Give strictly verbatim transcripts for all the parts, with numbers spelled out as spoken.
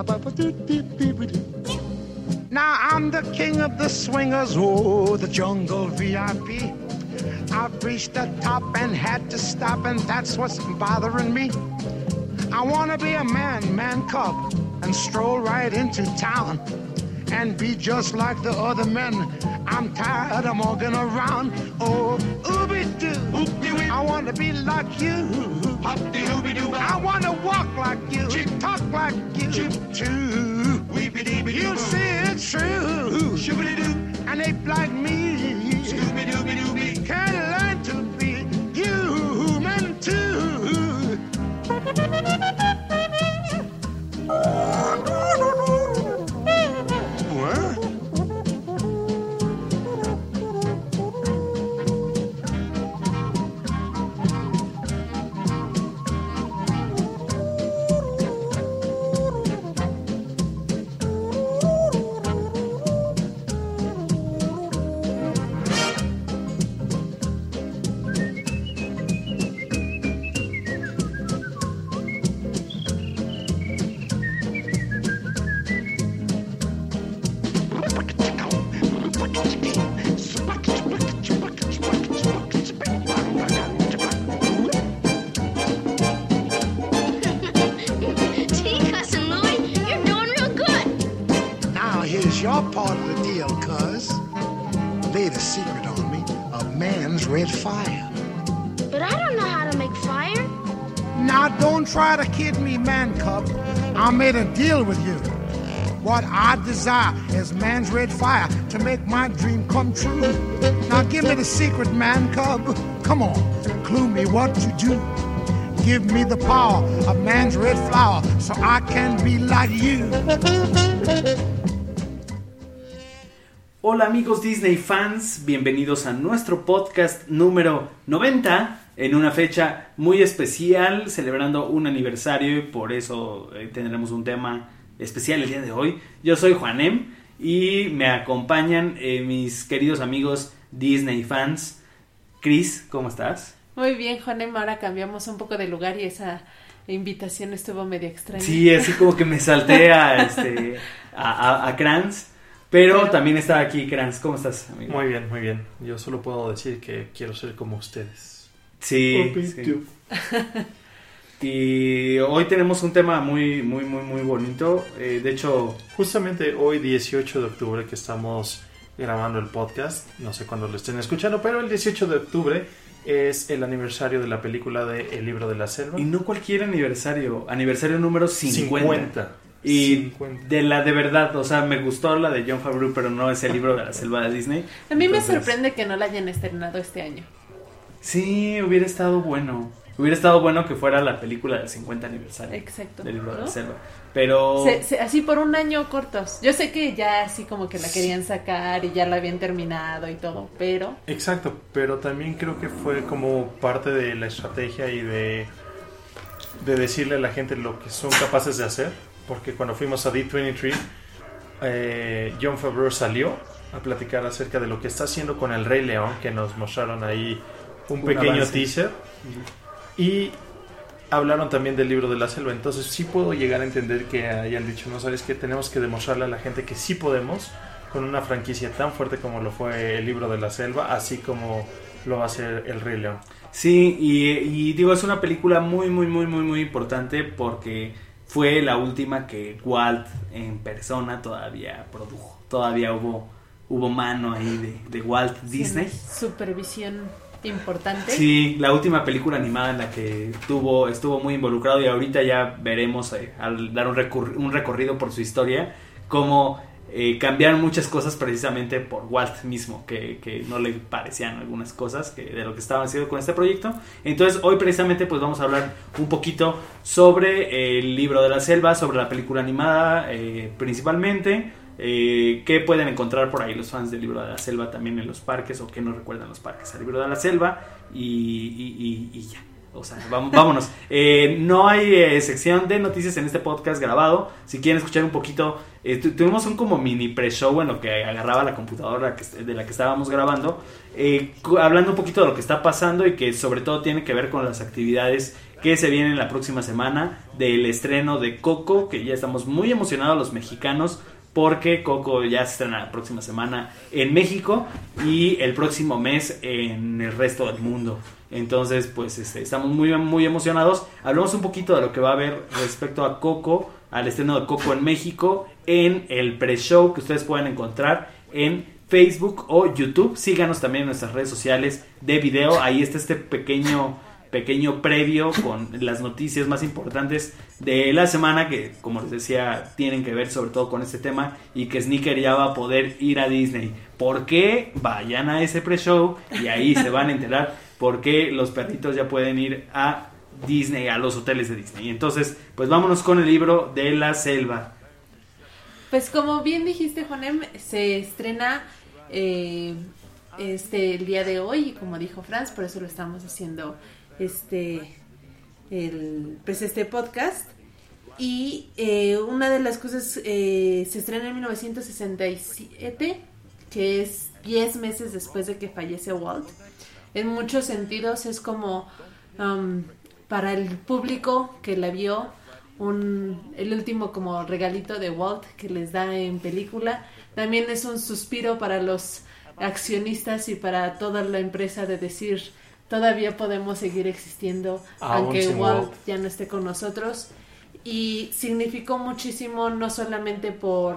Now I'm the king of the swingers, oh, the jungle V I P. I've reached the top and had to stop, and that's what's bothering me. I wanna be a man, man cub, and stroll right into town and be just like the other men. I'm tired of walking around. Oh, ooby-doo, I wanna be like you. I wanna walk like you, talk like you too. You say it's true, and ape like me can learn to be human too. Your part of the deal, cuz. Laid a secret on me of man's red fire. But I don't know how to make fire. Now don't try to kid me, man cub. I made a deal with you. What I desire is man's red fire to make my dream come true. Now give me the secret, man cub. Come on, clue me what to do. Give me the power of man's red flower so I can be like you. Hola amigos Disney fans, bienvenidos a nuestro podcast número noventa, en una fecha muy especial, celebrando un aniversario y por eso eh, tendremos un tema especial el día de hoy. Yo soy Juanem y me acompañan eh, mis queridos amigos Disney fans. Chris, ¿cómo estás? Muy bien, Juanem, ahora cambiamos un poco de lugar y esa invitación estuvo medio extraña. Sí, así como que me salté a, este, a, a, a Kranz. Pero, Pero también está aquí Kranz. ¿Cómo estás, amigo? Muy bien, muy bien. Yo solo puedo decir que quiero ser como ustedes. Sí, sí. Y hoy tenemos un tema muy, muy, muy, muy bonito. Eh, de hecho, justamente hoy, dieciocho de octubre, que estamos grabando el podcast, no sé cuándo lo estén escuchando, pero el dieciocho de octubre es el aniversario de la película de El Libro de la Selva. Y no cualquier aniversario, aniversario número cincuenta. cincuenta. Y cincuenta. De la de verdad, o sea, me gustó la de Jon Favreau, pero no es El Libro de la Selva de Disney. A mí Entonces, me sorprende que no la hayan estrenado este año. Sí, hubiera estado bueno. Hubiera estado bueno que fuera la película del cincuenta aniversario. Exacto. Del Libro ¿no? de la Selva. Pero... Se, se, así por un año cortos. Yo sé que ya así como que la querían sacar y ya la habían terminado y todo, pero... Exacto, pero también creo que fue como parte de la estrategia y de, de decirle a la gente lo que son capaces de hacer. Porque cuando fuimos a D veintitrés, eh, Jon Favreau salió a platicar acerca de lo que está haciendo con El Rey León, que nos mostraron ahí un, un pequeño avance. teaser. Uh-huh. Y hablaron también del Libro de la Selva. Entonces sí puedo llegar a entender que hayan dicho, no sabes qué, tenemos que demostrarle a la gente que sí podemos con una franquicia tan fuerte como lo fue El Libro de la Selva, así como lo va a hacer El Rey León. Sí, y, y digo, es una película muy, muy, muy, muy, muy importante porque fue la última que Walt en persona todavía produjo. Todavía hubo hubo mano ahí de, de Walt Disney. Sí, supervisión importante. Sí, la última película animada en la que tuvo, estuvo muy involucrado, y ahorita ya veremos eh, al dar un, recurri- un recorrido por su historia, cómo eh, cambiaron muchas cosas precisamente por Walt mismo, que, que no le parecían algunas cosas que, de lo que estaban haciendo con este proyecto. Entonces hoy precisamente pues vamos a hablar un poquito sobre El Libro de la Selva, sobre la película animada eh, principalmente, eh, qué pueden encontrar por ahí los fans del Libro de la Selva también en los parques, o qué no recuerdan los parques al Libro de la Selva, y, y, y, y ya. O sea, vamos, vámonos. Eh, no hay eh, sección de noticias en este podcast grabado. Si quieren escuchar un poquito, eh, tu, tuvimos un como mini pre-show en lo que agarraba la computadora que, de la que estábamos grabando, eh, hablando un poquito de lo que está pasando y que sobre todo tiene que ver con las actividades que se vienen la próxima semana del estreno de Coco, que ya estamos muy emocionados los mexicanos porque Coco ya se estrena la próxima semana en México y el próximo mes en el resto del mundo. Entonces, pues este, estamos muy, muy emocionados. Hablamos un poquito de lo que va a haber respecto a Coco, al estreno de Coco en México, en el pre-show que ustedes pueden encontrar en Facebook o YouTube. Síganos también en nuestras redes sociales de video. Ahí está este pequeño, pequeño previo con las noticias más importantes de la semana que, como les decía, tienen que ver sobre todo con este tema y que Sneaker ya va a poder ir a Disney. ¿Por qué? Vayan a ese pre-show y ahí se van a enterar por qué los perritos ya pueden ir a Disney, a los hoteles de Disney. Entonces, pues vámonos con el libro de la selva. Pues como bien dijiste, Juanem, se estrena eh, este el día de hoy, y como dijo Franz, por eso lo estamos haciendo este el pues este podcast. Y eh, una de las cosas eh, se estrena en mil novecientos sesenta y siete, que es diez meses después de que fallece Walt. En muchos sentidos es como um, para el público que la vio un, el último como regalito de Walt que les da en película. También es un suspiro para los accionistas y para toda la empresa de decir todavía podemos seguir existiendo Aún aunque sin Walt, Walt ya no esté con nosotros. Y significó muchísimo no solamente por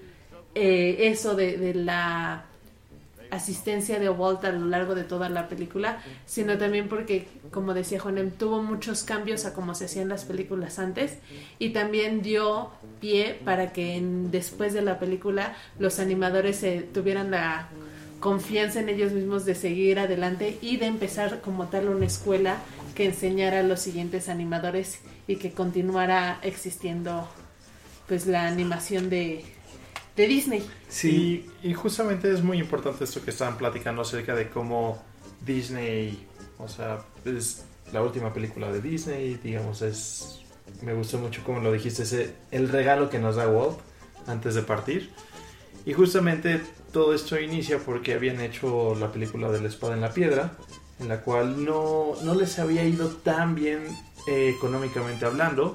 eh, eso de, de la asistencia de Walt a lo largo de toda la película, sino también porque, como decía Juanem, tuvo muchos cambios a cómo se hacían las películas antes y también dio pie para que en, después de la película los animadores eh, tuvieran la confianza en ellos mismos de seguir adelante y de empezar como tal una escuela que enseñara a los siguientes animadores y que continuara existiendo pues la animación de de Disney. Sí, y, y justamente es muy importante esto que estaban platicando acerca de cómo Disney, o sea, es la última película de Disney, digamos, es, me gustó mucho como lo dijiste, ese, el regalo que nos da Walt antes de partir. Y justamente todo esto inicia porque habían hecho la película de La espada en la piedra, en la cual no, no les había ido tan bien eh, económicamente hablando,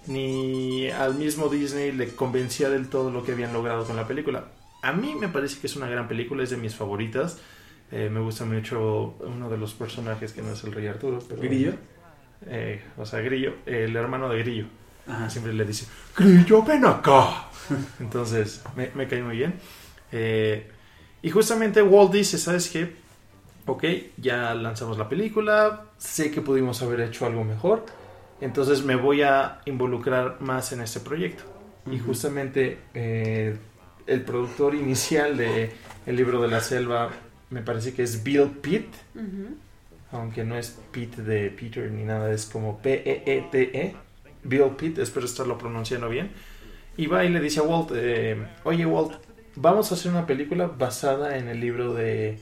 ni al mismo Disney le convencía del todo lo que habían logrado con la película. A mí me parece que es una gran película, es de mis favoritas. Eh, me gusta mucho uno de los personajes que no es el Rey Arturo, pero ¿Grillo? Eh, o sea, Grillo, el hermano de Grillo. Ajá. Siempre le dice, Grillo, ven acá. Entonces, me, me cae muy bien. Eh, y justamente Walt dice, ¿sabes qué? Ok, ya lanzamos la película, sé que pudimos haber hecho algo mejor, entonces me voy a involucrar más en este proyecto. Uh-huh. Y justamente eh, el productor inicial de El libro de la selva me parece que es Bill Pitt, uh-huh. aunque no es Pitt de Peter ni nada, es como P E E T E, Bill Pitt, espero estarlo pronunciando bien. Y va y le dice a Walt, eh, oye Walt, vamos a hacer una película basada en el libro de...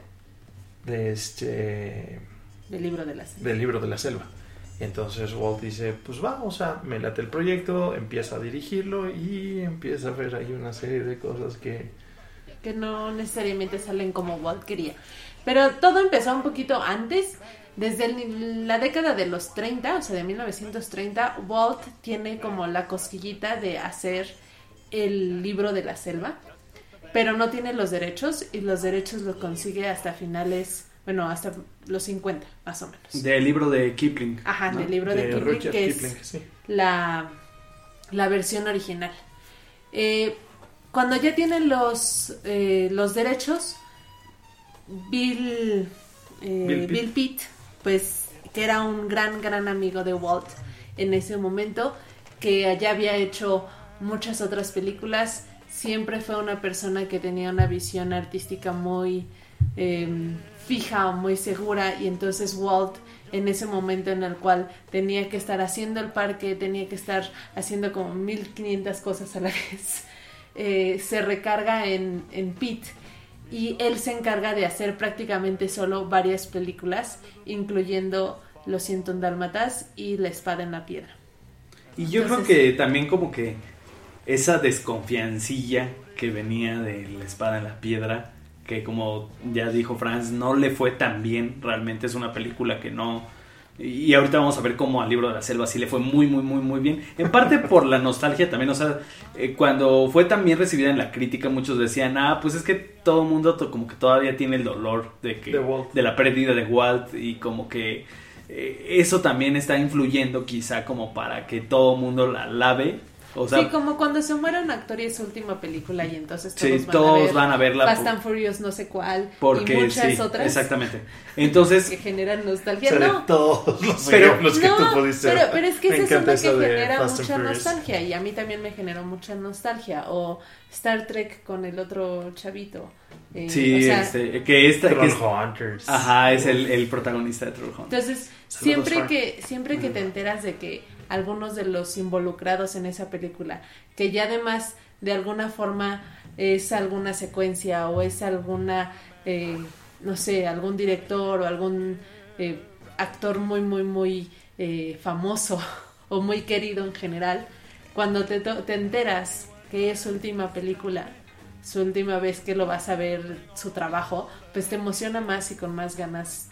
de este... Del libro de la selva. Del libro de la selva. Entonces Walt dice, pues vamos a, me late el proyecto, empieza a dirigirlo y empieza a ver ahí una serie de cosas que... que no necesariamente salen como Walt quería. Pero todo empezó un poquito antes. Desde el, la década de los treinta, o sea, de mil novecientos treinta, Walt tiene como la cosquillita de hacer el libro de la selva, pero no tiene los derechos, y los derechos los consigue hasta finales, bueno, hasta los cincuenta, más o menos. Del libro de Kipling. Ajá, ¿no? del libro de, de Kipling, Rudyard que Kipling, es sí. la, la versión original. Eh, cuando ya tienen los, eh, los derechos, Bill, eh, Bill Pitt. Bill Pitt, pues, que era un gran, gran amigo de Walt en ese momento, que ya había hecho muchas otras películas, siempre fue una persona que tenía una visión artística muy eh, fija, muy segura, y entonces Walt, en ese momento en el cual tenía que estar haciendo el parque, tenía que estar haciendo como mil quinientas cosas a la vez, eh, se recarga en, en Pitt, y él se encarga de hacer prácticamente solo varias películas, incluyendo Los ciento un dálmatas y La espada en la piedra. Y yo Entonces, creo que también como que esa desconfiancilla que venía de La espada en la piedra, que como ya dijo Franz, no le fue tan bien, realmente es una película que no... Y ahorita vamos a ver cómo al Libro de la Selva sí le fue muy, muy, muy, muy bien. En parte por la nostalgia también, o sea, eh, cuando fue tan bien recibida en la crítica, muchos decían, ah, pues es que todo el mundo to- como que todavía tiene el dolor de que de, de la pérdida de Walt, y como que eh, eso también está influyendo quizá como para que todo el mundo la lave. O sea, sí, como cuando se muere un actor y es su última película y entonces todos, sí, van, todos a ver van a verla. Fast and Furious no sé cuál porque, y muchas sí, otras. Exactamente. Entonces, que generan nostalgia. O sea, no, de todos los pero, ejemplos que no, tú pudiste pero, pero es que me esa es lo que genera Fast mucha nostalgia y a mí también me generó mucha nostalgia. O Star Trek con el otro chavito. Eh, sí, o sea, este, que esta Troll que es, Hunters. Ajá, es el, el protagonista de Troll Hunters. Entonces, Saludos, siempre Frank. que siempre que te enteras de que algunos de los involucrados en esa película, que ya además de alguna forma es alguna secuencia o es alguna, eh, no sé, algún director o algún eh, actor muy, muy, muy eh, famoso o muy querido en general, cuando te, to- te enteras que es su última película, su última vez que lo vas a ver, su trabajo, pues te emociona más y con más ganas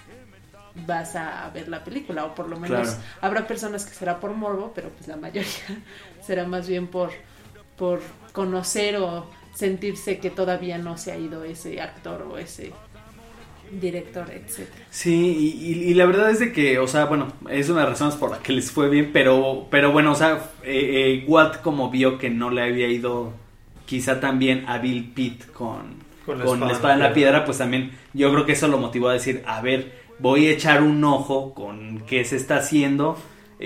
vas a ver la película, o por lo menos Claro. habrá personas que será por morbo, pero pues la mayoría será más bien por, por conocer o sentirse que todavía no se ha ido ese actor o ese director, etcétera. Sí, y, y, y la verdad es de que, o sea, bueno, es una de las razones por la que les fue bien, pero, pero bueno, o sea, eh, eh, Walt como vio que no le había ido quizá tan bien a Bill Pitt con, Con la con espada la espada en la piedra. piedra, pues también yo creo que eso lo motivó a decir, a ver, voy a echar un ojo con qué se está haciendo, eh,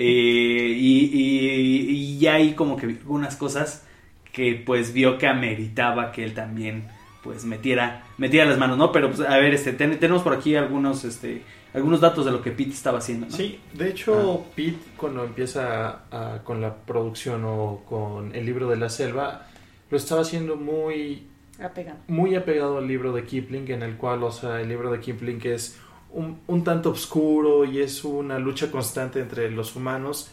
y, y, y ya hay como que algunas cosas que pues vio que ameritaba que él también pues metiera metiera las manos, ¿no? Pero pues a ver, este ten- tenemos por aquí algunos este algunos datos de lo que Pete estaba haciendo, ¿no? Sí, de hecho, Ah. Pete, cuando empieza a- con la producción o con el Libro de la Selva, lo estaba haciendo muy, Apegado. muy apegado al libro de Kipling, en el cual, o sea, el libro de Kipling es un, un tanto oscuro y es una lucha constante entre los humanos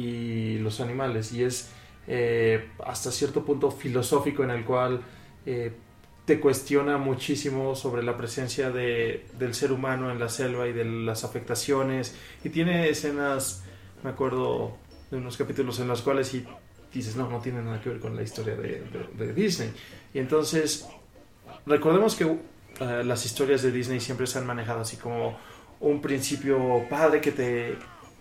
y los animales, y es eh, hasta cierto punto filosófico, en el cual eh, te cuestiona muchísimo sobre la presencia de, del ser humano en la selva y de las afectaciones, y tiene escenas, me acuerdo de unos capítulos en los cuales y dices, no, no tiene nada que ver con la historia de, de, de Disney. Y entonces recordemos que uh, las historias de Disney siempre se han manejado así como un principio padre que te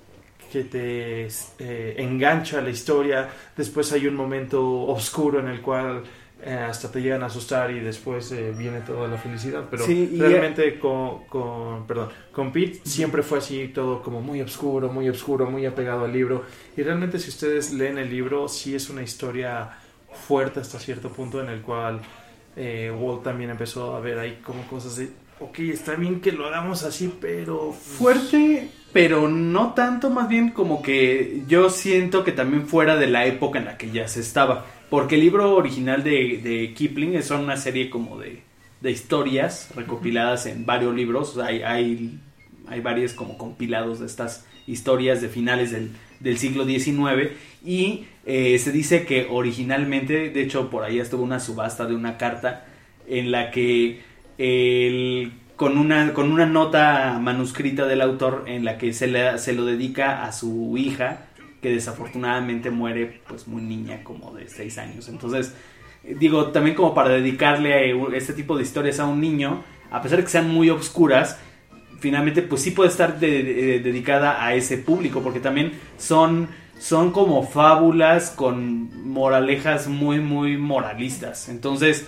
que te eh, engancha a la historia, después hay un momento oscuro en el cual eh, hasta te llegan a asustar y después eh, viene toda la felicidad, pero Sí, y realmente con, con, perdón, con Pete siempre fue así, todo como muy oscuro, muy oscuro, muy apegado al libro, y realmente si ustedes leen el libro, sí es una historia fuerte hasta cierto punto, en el cual eh, Walt también empezó a ver ahí como cosas de, ok, está bien que lo hagamos así, pero Fuerte, pero no tanto, más bien como que yo siento que también fuera de la época en la que ya se estaba. Porque el libro original de, de Kipling es una serie como de, de historias recopiladas en varios libros. O sea, hay, hay, hay varios como compilados de estas historias de finales del, del siglo diecinueve. Y eh, se dice que originalmente, de hecho por ahí estuvo una subasta de una carta en la que el... Con una, con una nota manuscrita del autor en la que se, le, se lo dedica a su hija, que desafortunadamente muere pues muy niña, como de seis años. Entonces, digo, también como para dedicarle a este tipo de historias a un niño, a pesar de que sean muy obscuras, finalmente pues sí puede estar de, de, dedicada a ese público, porque también son, son como fábulas con moralejas muy, muy moralistas. Entonces,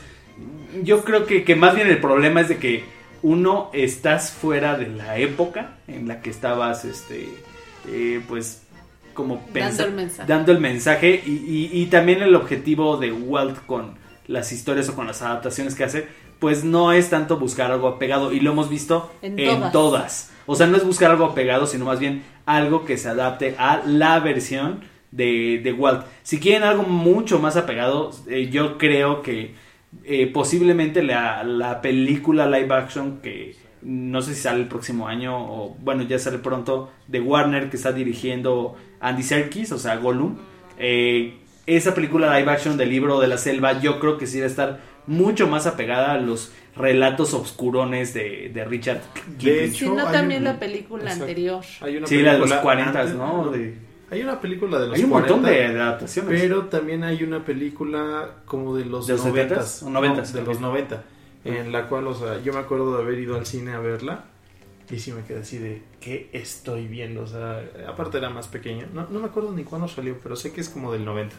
yo creo que, que más bien el problema es de que uno, estás fuera de la época en la que estabas, este, eh, pues, como Dando el mensaje. dando el mensaje y, y, y también el objetivo de Walt con las historias o con las adaptaciones que hace, pues no es tanto buscar algo apegado, y lo hemos visto En en, todas. todas. O sea, no es buscar algo apegado, sino más bien algo que se adapte a la versión de, de Walt. Si quieren algo mucho más apegado, eh, yo creo que Eh, posiblemente la, la película live action que no sé si sale el próximo año o bueno, ya sale pronto, de Warner, que está dirigiendo Andy Serkis, o sea, Gollum. Eh, esa película live action del libro de la selva, yo creo que sí va a estar mucho más apegada a los relatos obscurones de, de Richard Kipling. Si no, también un, la película exacto. anterior. Hay una sí, película, la de los cuarenta, ¿no? De, hay una película de los hay un cuarenta, montón de adaptaciones. Pero también hay una película como de los, ¿De los noventas, noventas? No, de los noventa, en la cual, o sea, yo me acuerdo de haber ido al cine a verla y sí me quedé así de ¿qué estoy viendo? O sea, aparte era más pequeño, no, no me acuerdo ni cuándo salió, pero sé que es como del noventa.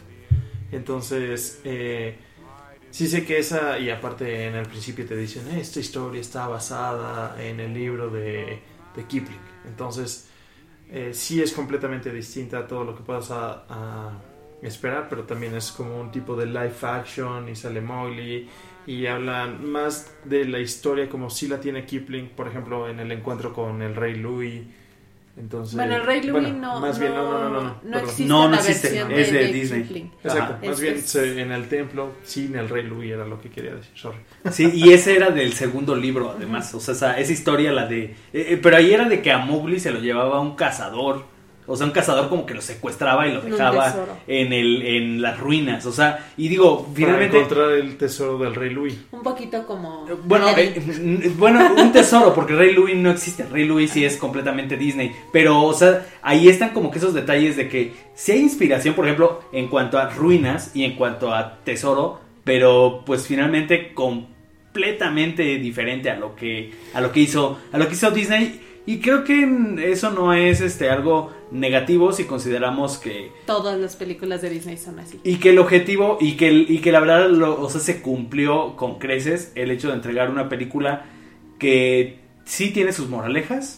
Entonces, eh, sí sé que esa, y aparte en el principio te dicen, esta historia está basada en el libro de, de Kipling. Entonces, eh, sí es completamente distinta a todo lo que puedas a, a esperar, pero también es como un tipo de live action y sale Mowgli y hablan más de la historia como si la tiene Kipling, por ejemplo, en el encuentro con el rey Louis. Entonces, bueno, el Rey Louis bueno, no, más bien, no, no, no, no, no existe no, no la existe, versión es de, de, de Disney. Kipling. Exacto, Ajá. más es, bien es... Se, en el templo sin el Rey Louis era lo que quería decir, sorry. Sí, y ese era del segundo libro, además, o sea, esa, esa historia, la de... Eh, eh, pero ahí era de que a Mowgli se lo llevaba un cazador, o sea, un cazador como que lo secuestraba y lo dejaba en el en las ruinas, o sea, y digo, finalmente... Para encontrar el tesoro del Rey Louis. Un poquito como... Bueno, eh, bueno, un tesoro, porque el Rey Louis no existe, el Rey Louis sí es completamente Disney, pero, o sea, ahí están como que esos detalles de que sí hay inspiración, por ejemplo, en cuanto a ruinas y en cuanto a tesoro, pero pues finalmente completamente diferente a lo que a lo que hizo a lo que hizo Disney. Y creo que eso no es este algo negativo si consideramos que todas las películas de Disney son así. Y que el objetivo y que y que la verdad lo, o sea, se cumplió con creces el hecho de entregar una película que sí tiene sus moralejas,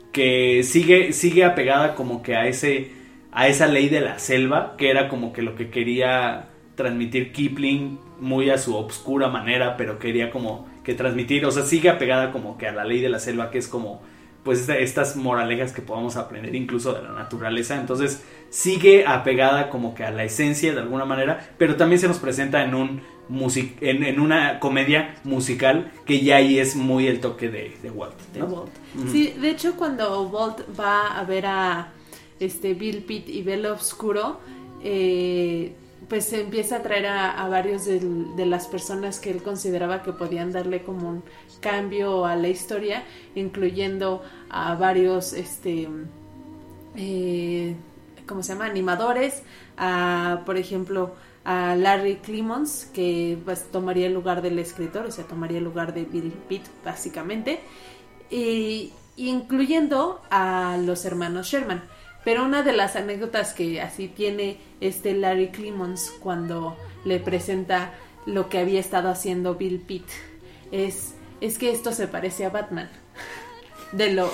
que sigue sigue apegada como que a ese a esa ley de la selva, que era como que lo que quería transmitir Kipling muy a su obscura manera, pero quería como que transmitir, o sea, sigue apegada como que a la ley de la selva, que es como pues estas moralejas que podamos aprender incluso de la naturaleza. Entonces sigue apegada como que a la esencia de alguna manera, pero también se nos presenta en un music en, en una comedia musical que ya ahí es muy el toque de, de Walt, ¿no? De Walt. Uh-huh. Sí, de hecho cuando Walt va a ver a este Bill Pitt y ve lo oscuro, eh, pues se empieza a traer a, a varios de, de las personas que él consideraba que podían darle como un cambio a la historia, incluyendo a varios este eh, ¿cómo se llama? animadores, a por ejemplo a Larry Clemons, que pues tomaría el lugar del escritor, o sea, tomaría el lugar de Bill Pitt básicamente, y incluyendo a los hermanos Sherman. Pero una de las anécdotas que así tiene este Larry Clemons cuando le presenta lo que había estado haciendo Bill Pitt es, es que esto se parece a Batman, de lo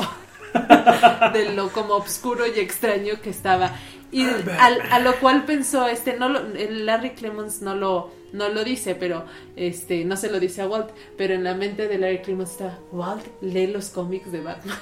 de lo como oscuro y extraño que estaba, y al, a lo cual pensó este no lo, el Larry Clemons no lo no lo dice, pero este no se lo dice a Walt, pero en la mente de Larry Clemons está: Walt lee los cómics de Batman.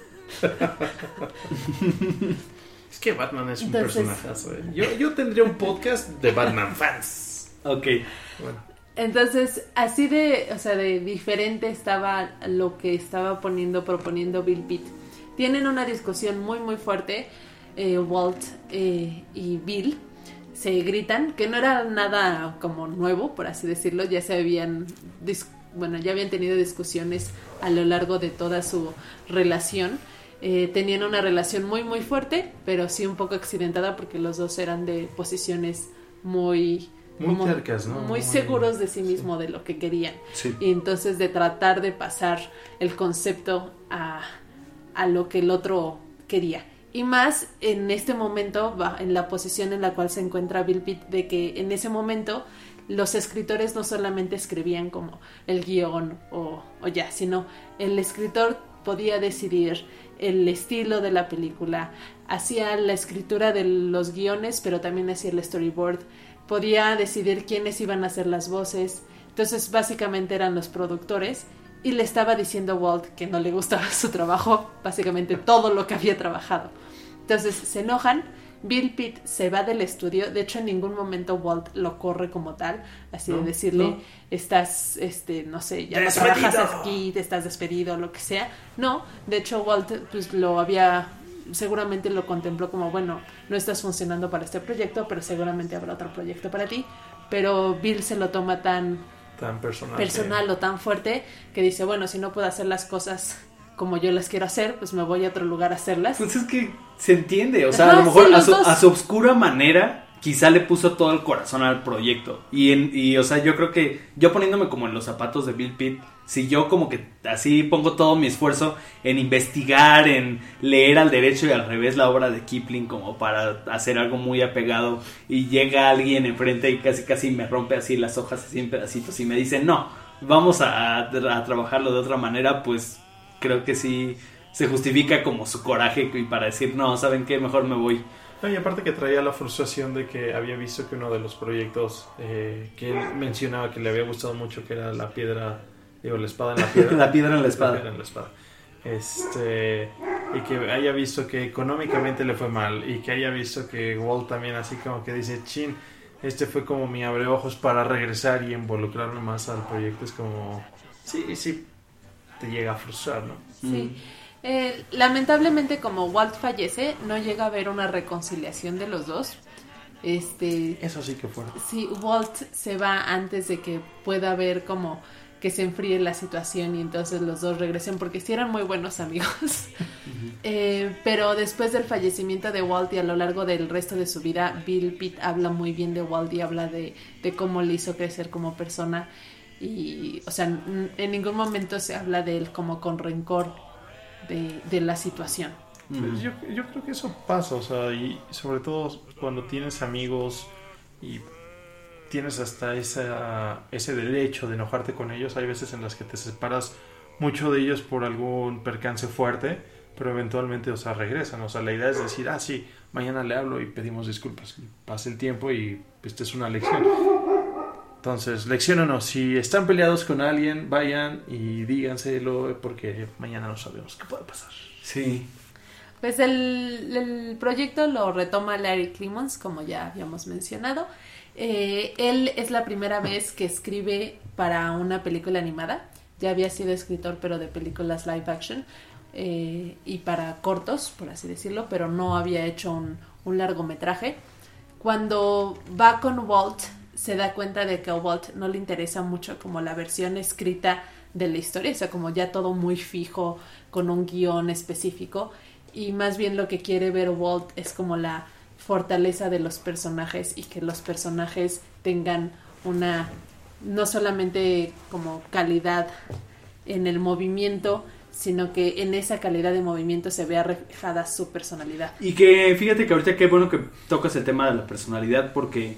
Es que Batman es un Entonces, personajazo, ¿eh? yo, yo tendría un podcast de Batman fans. Ok. Bueno. Entonces, así de, o sea, de diferente estaba lo que estaba poniendo, proponiendo Bill Pitt. Tienen una discusión muy, muy fuerte, eh, Walt eh, y Bill. Se gritan, que no era nada como nuevo, por así decirlo. Ya se habían, dis- bueno, ya habían tenido discusiones a lo largo de toda su relación. Eh, tenían una relación muy, muy fuerte, pero sí un poco accidentada porque los dos eran de posiciones muy... Muy como tercas, ¿no? Muy, Muy seguros de sí mismo, sí, de lo que querían. Sí. Y entonces de tratar de pasar el concepto a, a lo que el otro quería. Y más en este momento, en la posición en la cual se encuentra Bill Pitt, de que en ese momento los escritores no solamente escribían como el guión o, o ya, sino el escritor podía decidir el estilo de la película, hacía la escritura de los guiones, pero también hacía el storyboard, podía decidir quiénes iban a hacer las voces. Entonces básicamente eran los productores, y le estaba diciendo a Walt que no le gustaba su trabajo, básicamente todo lo que había trabajado. Entonces se enojan, Bill Pitt se va del estudio. De hecho, en ningún momento Walt lo corre como tal, así no, de decirle, no. estás, este, no sé, ya despedido. No trabajas aquí, te estás despedido, lo que sea. No, de hecho Walt pues lo había, seguramente lo contempló como, bueno, no estás funcionando para este proyecto, pero seguramente habrá otro proyecto para ti. Pero Bill se lo toma tan, tan personal, personal sí. o tan fuerte que dice, bueno, si no puedo hacer las cosas como yo las quiero hacer, pues me voy a otro lugar a hacerlas. Pues es que se entiende, o sea, Ajá, a lo mejor sí, a, su, dos. a su obscura manera, quizá le puso todo el corazón al proyecto. Y, en, y, o sea, yo creo que yo poniéndome como en los zapatos de Bill Pitt, si yo como que así pongo todo mi esfuerzo en investigar, en leer al derecho y al revés la obra de Kipling como para hacer algo muy apegado, y llega alguien enfrente y casi casi me rompe así las hojas así en pedacitos y me dice, no, vamos a, a trabajarlo de otra manera, pues creo que sí se justifica como su coraje y para decir, no, ¿saben qué? Mejor me voy. No, y aparte que traía la frustración de que había visto que uno de los proyectos eh, que él mencionaba que le había gustado mucho, que era la piedra, digo, la espada en la piedra. la piedra en la espada. La piedra en la espada. Este, y que haya visto que económicamente le fue mal, y que haya visto que Walt también así como que dice, chin, este fue como mi abreojos para regresar y involucrarme más al proyecto. Es como, sí, sí, te llega a frustrar, ¿no? Sí. Eh, lamentablemente, como Walt fallece, no llega a haber una reconciliación de los dos. Este, Eso sí que fue. Sí, Walt se va antes de que pueda haber como que se enfríe la situación y entonces los dos regresen, porque sí eran muy buenos amigos. Uh-huh. eh, pero después del fallecimiento de Walt y a lo largo del resto de su vida, Bill Pitt habla muy bien de Walt y habla de, de cómo le hizo crecer como persona. Y, o sea, en ningún momento se habla de él como con rencor de, de la situación. Pues yo, yo creo que eso pasa, o sea, y sobre todo cuando tienes amigos y tienes hasta esa, ese derecho de enojarte con ellos. Hay veces en las que te separas mucho de ellos por algún percance fuerte, pero eventualmente, o sea, regresan. O sea, la idea es decir, ah, sí, mañana le hablo y pedimos disculpas. Pasa el tiempo y esta es una lección. Entonces, lección o no, si están peleados con alguien, vayan y díganselo, porque mañana no sabemos qué puede pasar. Sí. Pues el, el proyecto lo retoma Larry Clemons, como ya habíamos mencionado. Eh, él es la primera vez que escribe para una película animada. Ya había sido escritor, pero de películas live action eh, y para cortos, por así decirlo, pero no había hecho un, un largometraje. Cuando va con Walt, se da cuenta de que a Walt no le interesa mucho como la versión escrita de la historia, o sea, como ya todo muy fijo, con un guión específico, y más bien lo que quiere ver Walt es como la fortaleza de los personajes y que los personajes tengan una, no solamente como calidad en el movimiento, sino que en esa calidad de movimiento se vea reflejada su personalidad. Y que fíjate que ahorita qué bueno que tocas el tema de la personalidad, porque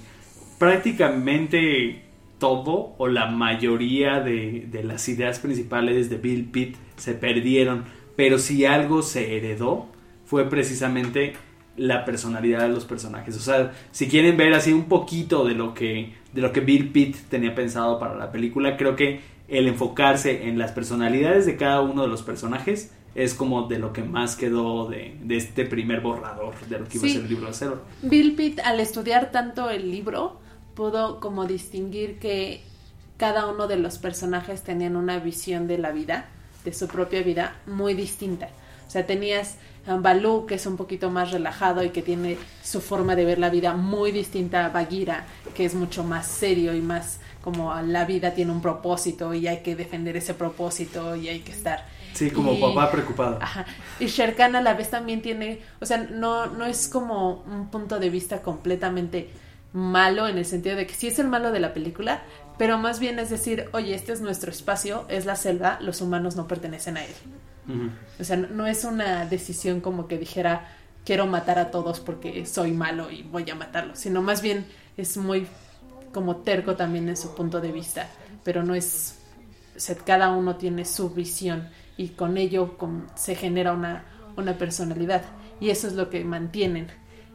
prácticamente todo o la mayoría de, de las ideas principales de Bill Pitt se perdieron, pero si algo se heredó fue precisamente la personalidad de los personajes. O sea, si quieren ver así un poquito de lo que de lo que Bill Pitt tenía pensado para la película, creo que el enfocarse en las personalidades de cada uno de los personajes es como de lo que más quedó de, de este primer borrador de lo que iba sí. a ser el libro de acero. Bill Pitt, al estudiar tanto el libro, pudo como distinguir que cada uno de los personajes tenían una visión de la vida, de su propia vida, muy distinta. O sea, tenías a Baloo, que es un poquito más relajado y que tiene su forma de ver la vida muy distinta a Bagheera, que es mucho más serio y más como la vida tiene un propósito y hay que defender ese propósito y hay que estar... Sí, como y, papá preocupado. Ajá. Y Shere Khan a la vez también tiene... O sea, no, no es como un punto de vista completamente malo en el sentido de que sí es el malo de la película, pero más bien es decir, oye, este es nuestro espacio, es la selva, los humanos no pertenecen a él. Uh-huh. O sea, no, no es una decisión como que dijera quiero matar a todos porque soy malo y voy a matarlos, sino más bien es muy como terco también en su punto de vista, pero no es, o sea, cada uno tiene su visión y con ello con, se genera una, una personalidad y eso es lo que mantienen.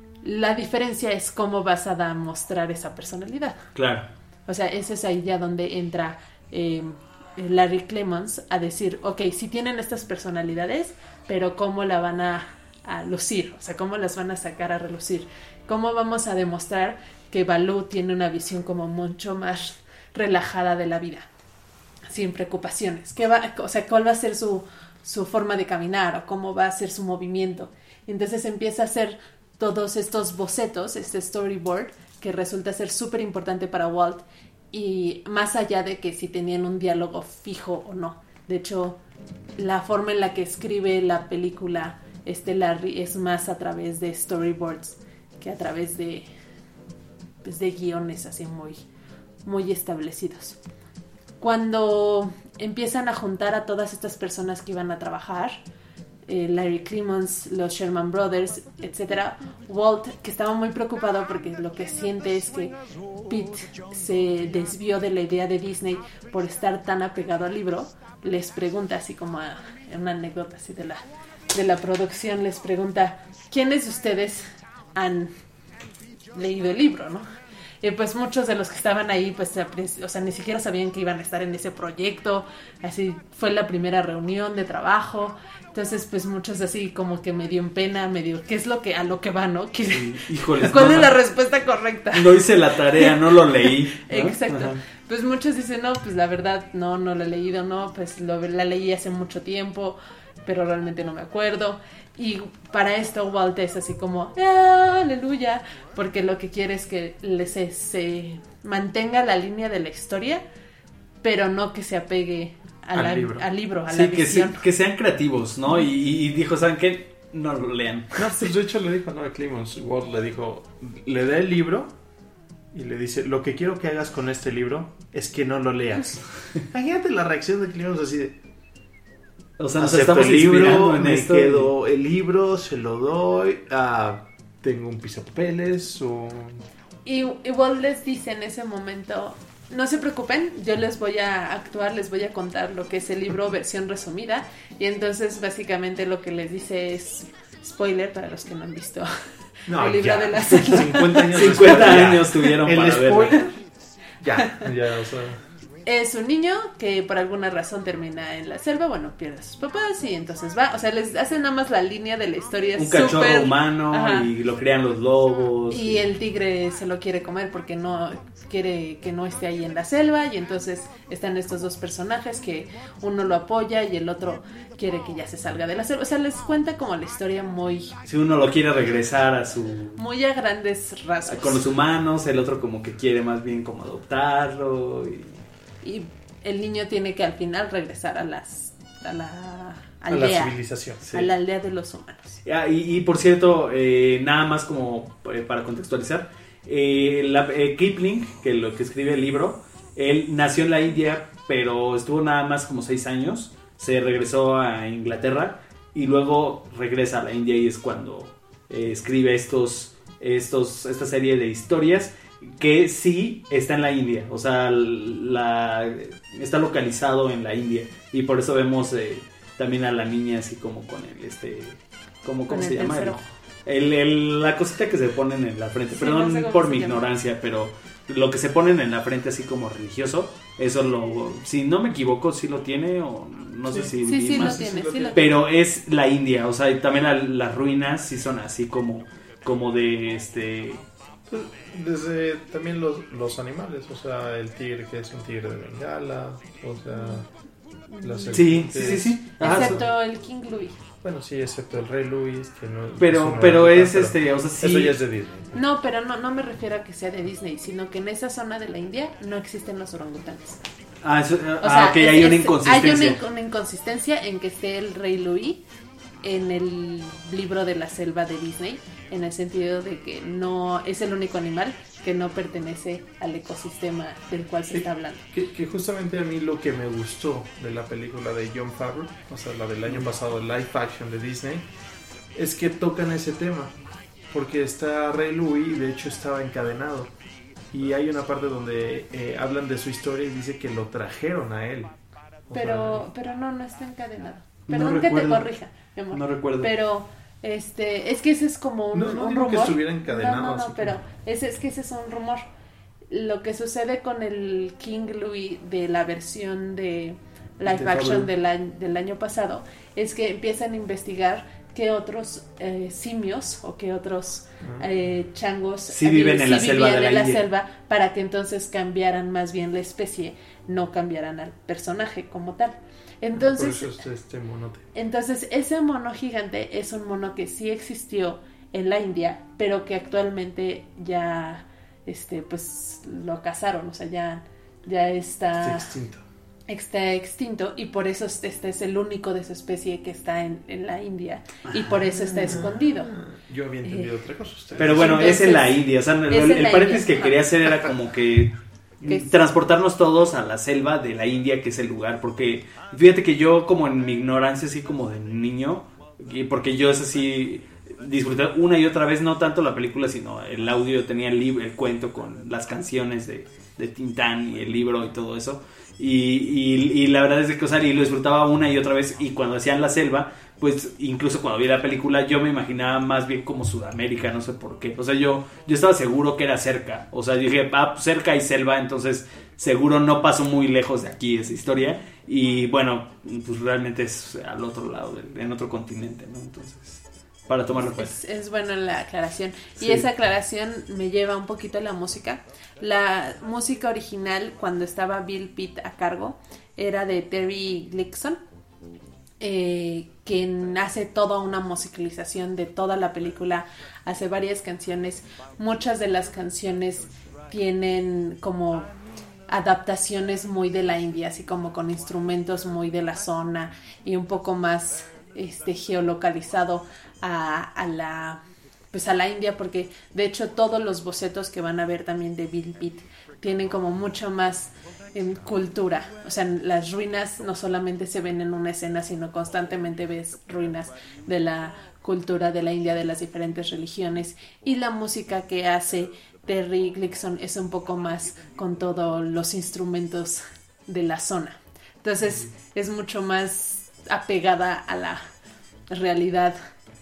La diferencia es cómo vas a demostrar esa personalidad. Claro. O sea, ese es ahí ya donde entra eh, Larry Clemons a decir, ok, sí tienen estas personalidades, pero cómo la van a a lucir, o sea, cómo las van a sacar a relucir, cómo vamos a demostrar que Baloo tiene una visión como mucho más relajada de la vida, sin preocupaciones, ¿qué va, o sea, cuál va a ser su, su forma de caminar o cómo va a ser su movimiento? Entonces empieza a hacer todos estos bocetos, este storyboard, que resulta ser súper importante para Walt, y más allá de que si tenían un diálogo fijo o no. De hecho, la forma en la que escribe la película este Larry es más a través de storyboards que a través de, pues, de guiones así muy, muy establecidos. Cuando empiezan a juntar a todas estas personas que iban a trabajar, eh, Larry Clemons, los Sherman Brothers, etcétera, Walt, que estaba muy preocupado porque lo que siente es que Pete se desvió de la idea de Disney por estar tan apegado al libro, les pregunta, así como a, una anécdota así de la, de la producción, les pregunta, ¿quiénes de ustedes han leído el libro, no? Y pues muchos de los que estaban ahí, pues, o sea, ni siquiera sabían que iban a estar en ese proyecto, así fue la primera reunión de trabajo, entonces pues muchos así como que medio en pena, medio, ¿qué es lo que, a lo que va, no? ¿Qué, sí, híjoles, ¿Cuál no, es la respuesta correcta? No hice la tarea, no lo leí, ¿no? Exacto. Ajá. Pues muchos dicen, no, pues la verdad, no, no lo he leído, no, pues lo, la leí hace mucho tiempo, pero realmente no me acuerdo. Y para esto Walt es así como, ¡ah, aleluya! Porque lo que quiere es que le, se, se mantenga la línea de la historia, pero no que se apegue a al, la, libro. al libro, a sí, la que, visión. se, que sean creativos, ¿no? Y, y dijo, ¿saben qué? No lo lean. No, pues de hecho le dijo, no, a Clemons, Walt le dijo, le da el libro y le dice, lo que quiero que hagas con este libro es que no lo leas. Imagínate la reacción de Clemons así de, o sea, nos acepto estamos el libro, inspirando en me esto. quedo el libro, se lo doy, ah, tengo un pisapapeles, un... Y, y Walt les dice en ese momento, no se preocupen, yo les voy a actuar, les voy a contar lo que es el libro versión resumida. Y entonces básicamente lo que les dice es, spoiler para los que no han visto No, el libro ya. de la selva. cincuenta años cincuenta después, ya. años tuvieron El para spoiler, verlo. ya, ya, o sea... Es un niño que por alguna razón termina en la selva, bueno, pierde a sus papás y entonces va, o sea, les hacen nada más la línea de la historia. Un super, cachorro humano, ajá, y lo crean los lobos. y el tigre se lo quiere comer porque no quiere que no esté ahí en la selva, y entonces están estos dos personajes que uno lo apoya y el otro quiere que ya se salga de la selva. O sea, les cuenta como la historia muy... Si uno lo quiere regresar a su... muy a grandes rasgos. con los humanos, el otro como que quiere más bien como adoptarlo. Y, y el niño tiene que al final regresar a las a la a aldea, la civilización. sí. a la aldea de los humanos. Ah, y, y por cierto, eh, nada más como eh, para contextualizar, eh, la, eh, Kipling, que lo que escribe el libro, él nació en la India, pero estuvo nada más como seis años, se regresó a Inglaterra y luego regresa a la India, y es cuando eh, escribe estos, estos, esta serie de historias que sí está en la India, o sea, la, está localizado en la India, y por eso vemos eh, también a la niña así como con el este, ¿cómo, cómo Con se el llama? tercer El, ojo. el, el- la cosita que se ponen en la frente, Sí, perdón no sé cómo por se mi llama. ignorancia, pero lo que se ponen en la frente así como religioso, eso lo, si no me equivoco, sí lo tiene, o no sé si Sí, vi sí lo más. tiene, sí lo sí tiene. lo tiene. Pero es la India, o sea, y también la- las ruinas sí son así como, como de este... Desde también los, los animales, o sea, el tigre que es un tigre de Bengala, o sea, las Sí, sí, serpientes. sí, sí. Ajá, Excepto el King Louis. Bueno, sí, excepto el Rey Luis, que no pero, eso no pero era es pero este, o sea, sí. Eso ya es de Disney. No, pero no, no me refiero a que sea de Disney, sino que en esa zona de la India no existen los orangutanes. Ah, eso- O ah, sea, ok, es- hay una es- inconsistencia. Hay una, inc- una inconsistencia en que esté el Rey Louis en el libro de la selva de Disney, en el sentido de que no es el único animal que no pertenece al ecosistema del cual se Sí. está hablando. Que, que justamente a mí lo que me gustó de la película de Jon Favreau, o sea, la del año pasado, live action de Disney, es que tocan ese tema. Porque está Rey Louis, de hecho estaba encadenado. Y hay una parte donde eh, hablan de su historia y dice que lo trajeron a él. O Pero, pero no, no está encadenado. No Perdón que te recuerdo. corrija, mi amor. No recuerdo. Pero este, es que ese es como un, No, no un digo que rumor. estuviera encadenado, No, no, no, así pero como- ese, es que ese es un rumor. Lo que sucede con el King Louis de la versión de live De action Fableau. del año, del año pasado, es que empiezan a investigar qué otros eh, simios o qué otros eh, changos Sí viven en la selva vivían de la en la India. selva, para que entonces cambiaran más bien la especie, no cambiaran al personaje como tal. Entonces, Por eso es este monote. entonces ese mono gigante es un mono que sí existió en la India, pero que actualmente ya este pues lo cazaron, o sea, ya, ya está, Está extinto. está extinto, y por eso este, este es el único de su especie que está en, en la India, y por eso está escondido. Yo había entendido Eh, otra cosa. Ustedes. Pero bueno, Entonces, es en la India. O sea, el, es en el la paréntesis India, que ajá. quería hacer era como que Que es- transportarnos todos a la selva de la India, que es el lugar. Porque fíjate que yo, como en mi ignorancia, así como de niño, y porque yo es así, disfruté una y otra vez, no tanto la película, sino el audio. Tenía el, libro, el cuento con las canciones de, de Tintán y el libro y todo eso. Y, y, y la verdad es que, o sea, y lo disfrutaba una y otra vez. Y cuando decían la selva, pues incluso cuando vi la película, yo me imaginaba más bien como Sudamérica, no sé por qué. O sea, yo, yo estaba seguro que era cerca. O sea, dije, ah, pues cerca hay selva, entonces seguro no pasó muy lejos de aquí esa historia. Y bueno, pues realmente es al otro lado, en otro continente, ¿no? Entonces, para tomarlo en cuenta. Es, es buena la aclaración. Sí. Y esa aclaración me lleva un poquito a la música. La música original, cuando estaba Bill Pitt a cargo, era de Terry Glickson, eh, quien hace toda una musicalización de toda la película, hace varias canciones. Muchas de las canciones tienen como adaptaciones muy de la India, así como con instrumentos muy de la zona y un poco más este geolocalizado a, a la pues a la India, porque de hecho todos los bocetos que van a ver también de Bill Pitt tienen como mucho más en cultura, o sea, las ruinas no solamente se ven en una escena, sino constantemente ves ruinas de la cultura de la India, de las diferentes religiones, y la música que hace Terry Glickson es un poco más con todos los instrumentos de la zona, entonces es mucho más apegada a la realidad,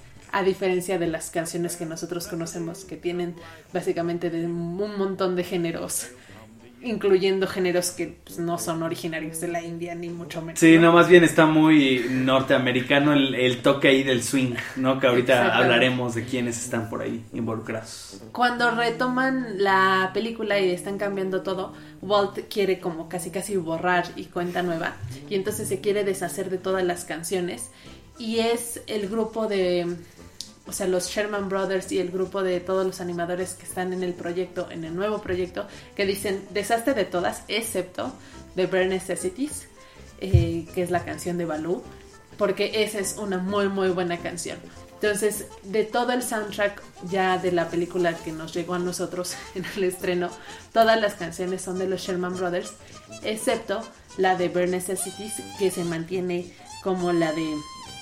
a diferencia de las canciones que nosotros conocemos, que tienen básicamente de un montón de géneros, incluyendo géneros que pues, no son originarios de la India, ni mucho menos. Sí, no, más bien está muy norteamericano el, el toque ahí del swing, ¿no? Que ahorita Exactamente. hablaremos de quiénes están por ahí involucrados. Cuando retoman la película y están cambiando todo, Walt quiere como casi casi borrar y cuenta nueva, y entonces se quiere deshacer de todas las canciones, y es el grupo de, o sea, los Sherman Brothers y el grupo de todos los animadores que están en el proyecto, en el nuevo proyecto, que dicen, deshazte de todas, excepto The Bare Necessities, eh, que es la canción de Baloo, porque esa es una muy muy buena canción. Entonces, de todo el soundtrack ya de la película que nos llegó a nosotros en el estreno, todas las canciones son de los Sherman Brothers, excepto la de Bare Necessities, que se mantiene como la de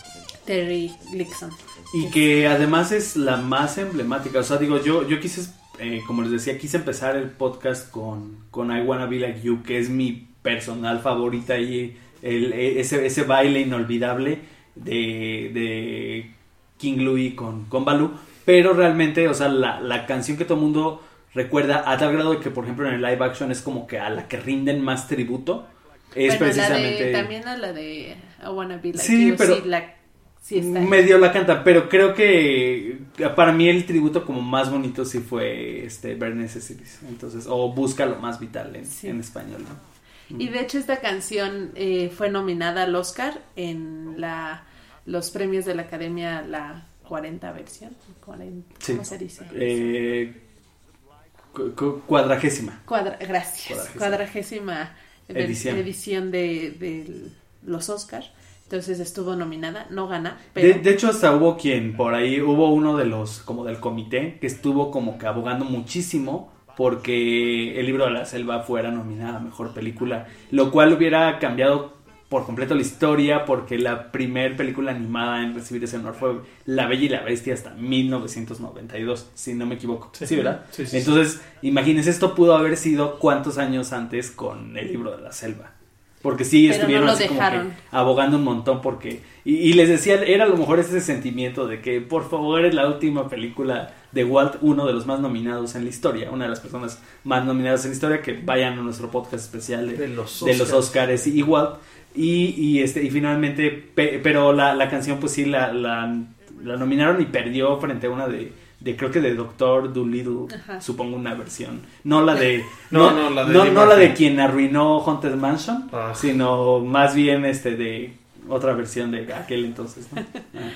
Terry Glickson. Y que además es la más emblemática. O sea, digo, yo, yo quise, eh, como les decía, quise empezar el podcast con, con I Wanna Be Like You, que es mi personal favorita, y el, ese, ese baile inolvidable de, de King Louie con, con Baloo. Pero realmente, o sea, la, la canción que todo el mundo recuerda, a tal grado de que, por ejemplo, en el live action es como que a la que rinden más tributo, es bueno, precisamente... la de, también a la de I Wanna Be Like Sí, You, pero- sí, la, sí está ahí. medio la canta, pero creo que para mí el tributo como más bonito sí fue este Bare Necessities, entonces, o Busca lo más vital en, Sí. en español, ¿no? Y de hecho esta canción eh, fue nominada al Oscar en la los premios de la Academia, la cuarenta versión, cuarenta, Sí. ¿cómo se dice? Eh, cu- cu- cuadragésima. Cuadra- gracias, Cuadragésima. cuadragésima de- Edición. edición de, de los Oscars. Entonces estuvo nominada, no gana, pero De, de hecho hasta hubo quien por ahí, hubo uno de los como del comité que estuvo como que abogando muchísimo porque el libro de la selva fuera nominada a mejor película, lo cual hubiera cambiado por completo la historia, porque la primer película animada en recibir ese honor fue La Bella y la Bestia hasta mil novecientos noventa y dos, si no me equivoco. Sí, ¿verdad? Sí, sí, Entonces, imagínense, esto pudo haber sido cuántos años antes con el libro de la selva. Porque sí Pero estuvieron no lo así como dejaron. que abogando un montón porque... Y, y les decía, era a lo mejor ese sentimiento de que por favor es la última película de Walt, uno de los más nominados en la historia, una de las personas más nominadas en la historia, que vayan a nuestro podcast especial de, De los de los Oscars. Oscars y Walt. Y, y, este, y finalmente, pe, pero la, la canción pues sí la, la, la nominaron y perdió frente a una de... de creo que de Doctor Dolittle, Ajá. supongo una versión, no la de No, no, no, la de no, Eddie no la de Murphy. quien arruinó Haunted Mansion, Ah. sino más bien este de otra versión de aquel entonces, ¿no? Ah.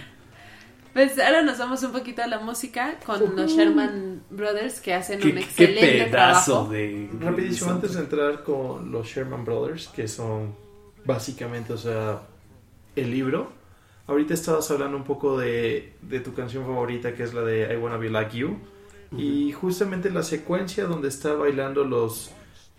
Pues ahora nos vamos un poquito a la música con los Sherman Brothers, que hacen qué, un qué excelente pedazo trabajo. de, de Rapidísimo, de antes de soundtrack. entrar con los Sherman Brothers, que son básicamente, o sea, el libro. Ahorita estabas hablando un poco de, de tu canción favorita, que es la de I Wanna Be Like You. Uh-huh. Y justamente la secuencia donde está bailando los,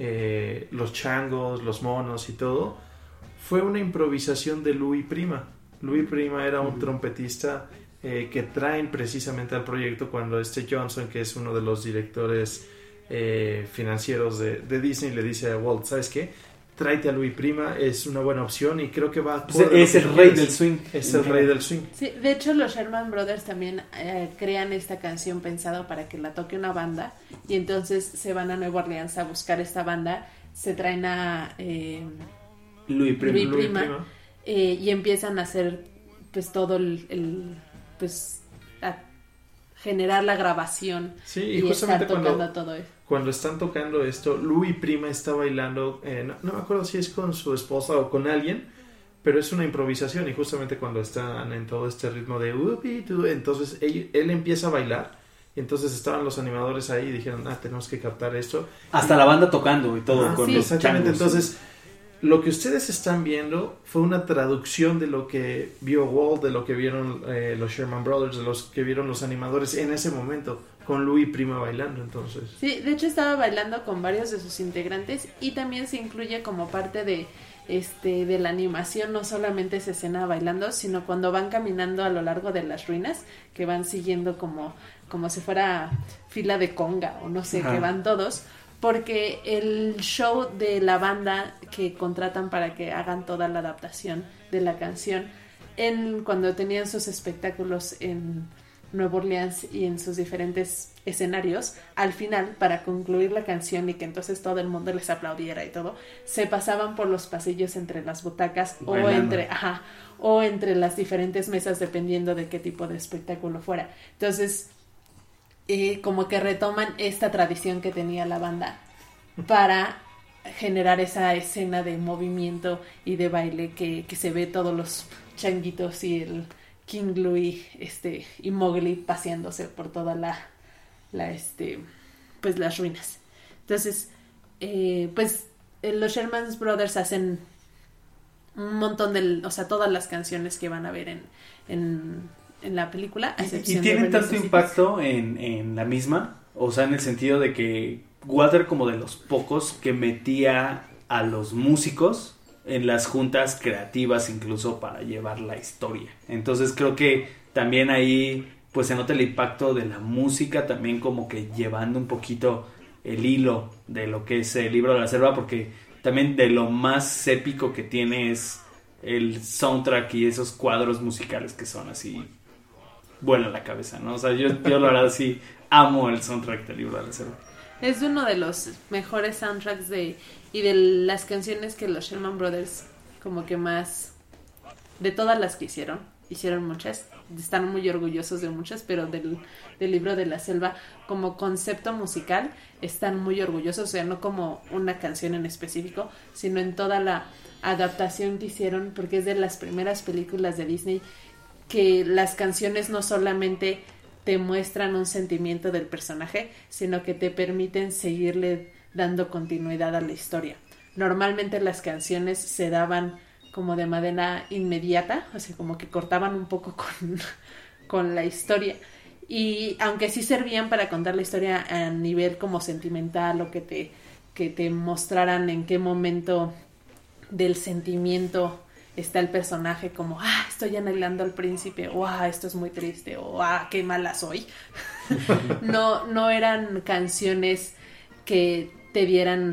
eh, los changos, los monos y todo, fue una improvisación de Louis Prima. Louis Prima era un uh-huh. trompetista eh, que traen precisamente al proyecto cuando este Johnson, que es uno de los directores eh, financieros de, de Disney, le dice a Walt, ¿sabes qué? Tráete a Louis Prima, es una buena opción y creo que va a... Pues es el rey del swing. Es el rey del swing. Sí, de hecho los Sherman Brothers también eh, crean esta canción pensado para que la toque una banda y entonces se van a Nueva Orleans a buscar esta banda, se traen a eh, Louis Prima, Louis Louis Prima, Prima. Eh, y empiezan a hacer pues todo el, el pues a generar la grabación sí, y, y justamente estar tocando cuando, todo eso. Cuando están tocando esto, Louis Prima está bailando, eh, no, no me acuerdo si es con su esposa o con alguien, pero es una improvisación y justamente cuando están en todo este ritmo de upi, tu, entonces él, él empieza a bailar, y entonces estaban los animadores ahí y dijeron, ah, tenemos que captar esto. Hasta y, la banda tocando y todo. Ah, con sí, los exactamente, changos, entonces... Sí. Lo que ustedes están viendo fue una traducción de lo que vio Walt, de lo que vieron eh, los Sherman Brothers, de los que vieron los animadores en ese momento, con Louis Prima bailando, entonces. Sí, de hecho estaba bailando con varios de sus integrantes y también se incluye como parte de este de la animación, no solamente esa escena bailando, sino cuando van caminando a lo largo de las ruinas, que van siguiendo como, como si fuera fila de conga o no sé, Ajá. que van todos. Porque el show de la banda que contratan para que hagan toda la adaptación de la canción, en, cuando tenían sus espectáculos en Nueva Orleans y en sus diferentes escenarios, al final, para concluir la canción y que entonces todo el mundo les aplaudiera y todo, se pasaban por los pasillos entre las butacas o entre, ajá, o entre las diferentes mesas, dependiendo de qué tipo de espectáculo fuera. Entonces... Eh, como que retoman esta tradición que tenía la banda para generar esa escena de movimiento y de baile que, que se ve todos los changuitos y el King Louis este, y Mowgli paseándose por toda la, la este, pues las ruinas. Entonces, eh, pues eh, los Sherman Brothers hacen un montón de, o sea, todas las canciones que van a ver en, en en la película, a y, y tienen tanto impacto en, en la misma, o sea, en el sentido de que Walter como de los pocos que metía a los músicos en las juntas creativas incluso para llevar la historia. Entonces creo que también ahí pues se nota el impacto de la música, también como que llevando un poquito el hilo de lo que es el Libro de la Selva, porque también de lo más épico que tiene es el soundtrack y esos cuadros musicales que son así vuela la cabeza, ¿no? O sea, yo, yo la verdad sí amo el soundtrack del Libro de la Selva. Es uno de los mejores soundtracks de y de las canciones que los Sherman Brothers como que más de todas las que hicieron, hicieron muchas, están muy orgullosos de muchas, pero del, del Libro de la Selva como concepto musical están muy orgullosos, o sea, no como una canción en específico, sino en toda la adaptación que hicieron, porque es de las primeras películas de Disney que las canciones no solamente te muestran un sentimiento del personaje, sino que te permiten seguirle dando continuidad a la historia. Normalmente las canciones se daban como de manera inmediata, o sea, como que cortaban un poco con, con la historia. Y aunque sí servían para contar la historia a nivel como sentimental o que te, que te mostraran en qué momento del sentimiento está el personaje, como, ah, estoy anhelando al príncipe, o ah, esto es muy triste, o ah, qué mala soy. no, no eran canciones que te dieran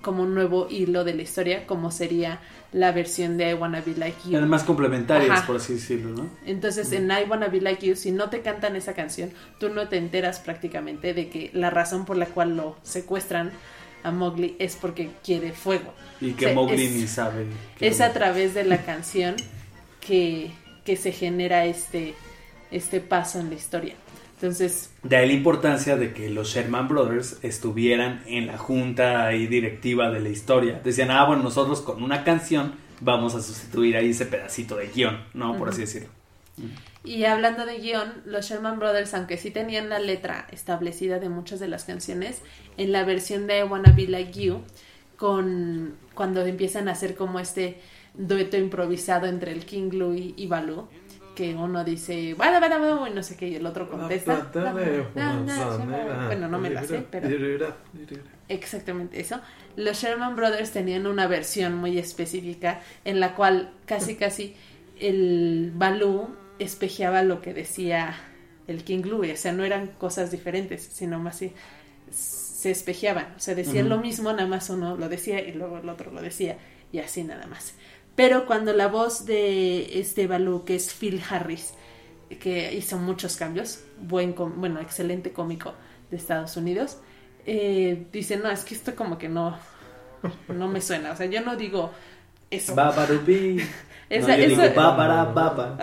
como un nuevo hilo de la historia, como sería la versión de I Wanna Be Like You. Eran más complementarias, Ajá. por así decirlo, ¿no? Entonces, en I Wanna Be Like You, si no te cantan esa canción, tú no te enteras prácticamente de que la razón por la cual lo secuestran a Mowgli es porque quiere fuego. Y que O sea, Mowgli es, ni sabe. que- es a través de la canción que, que se genera este, este paso en la historia. Entonces, De ahí la importancia de que los Sherman Brothers estuvieran en la junta ahí directiva de la historia. Decían, ah, bueno, nosotros con una canción vamos a sustituir ahí ese pedacito de guión, ¿no? Por Ujú. así decirlo. y hablando de guión, los Sherman Brothers, aunque sí tenían la letra establecida de muchas de las canciones, en la versión de I Wanna Be Like You, con, cuando empiezan a hacer como este dueto improvisado entre el King Louie y Baloo, que uno dice, "Bada, bada, bada", y no sé qué, y el otro contesta. Bueno, no me la sé, pero exactamente eso. Los Sherman Brothers tenían una versión muy específica en la cual casi casi el Baloo espejeaba lo que decía el King Louie, o sea, no eran cosas diferentes, sino más así se espejeaban, o sea, decían Ujú. lo mismo, nada más uno lo decía y luego el otro lo decía y así nada más. Pero cuando la voz de este Baloo, que es Phil Harris, que hizo muchos cambios, buen com- bueno, excelente cómico de Estados Unidos, eh, dice, no, es que esto como que no, no me suena, o sea, yo no digo eso. Babarubi. Esa- No, yo eso- digo babara, baba.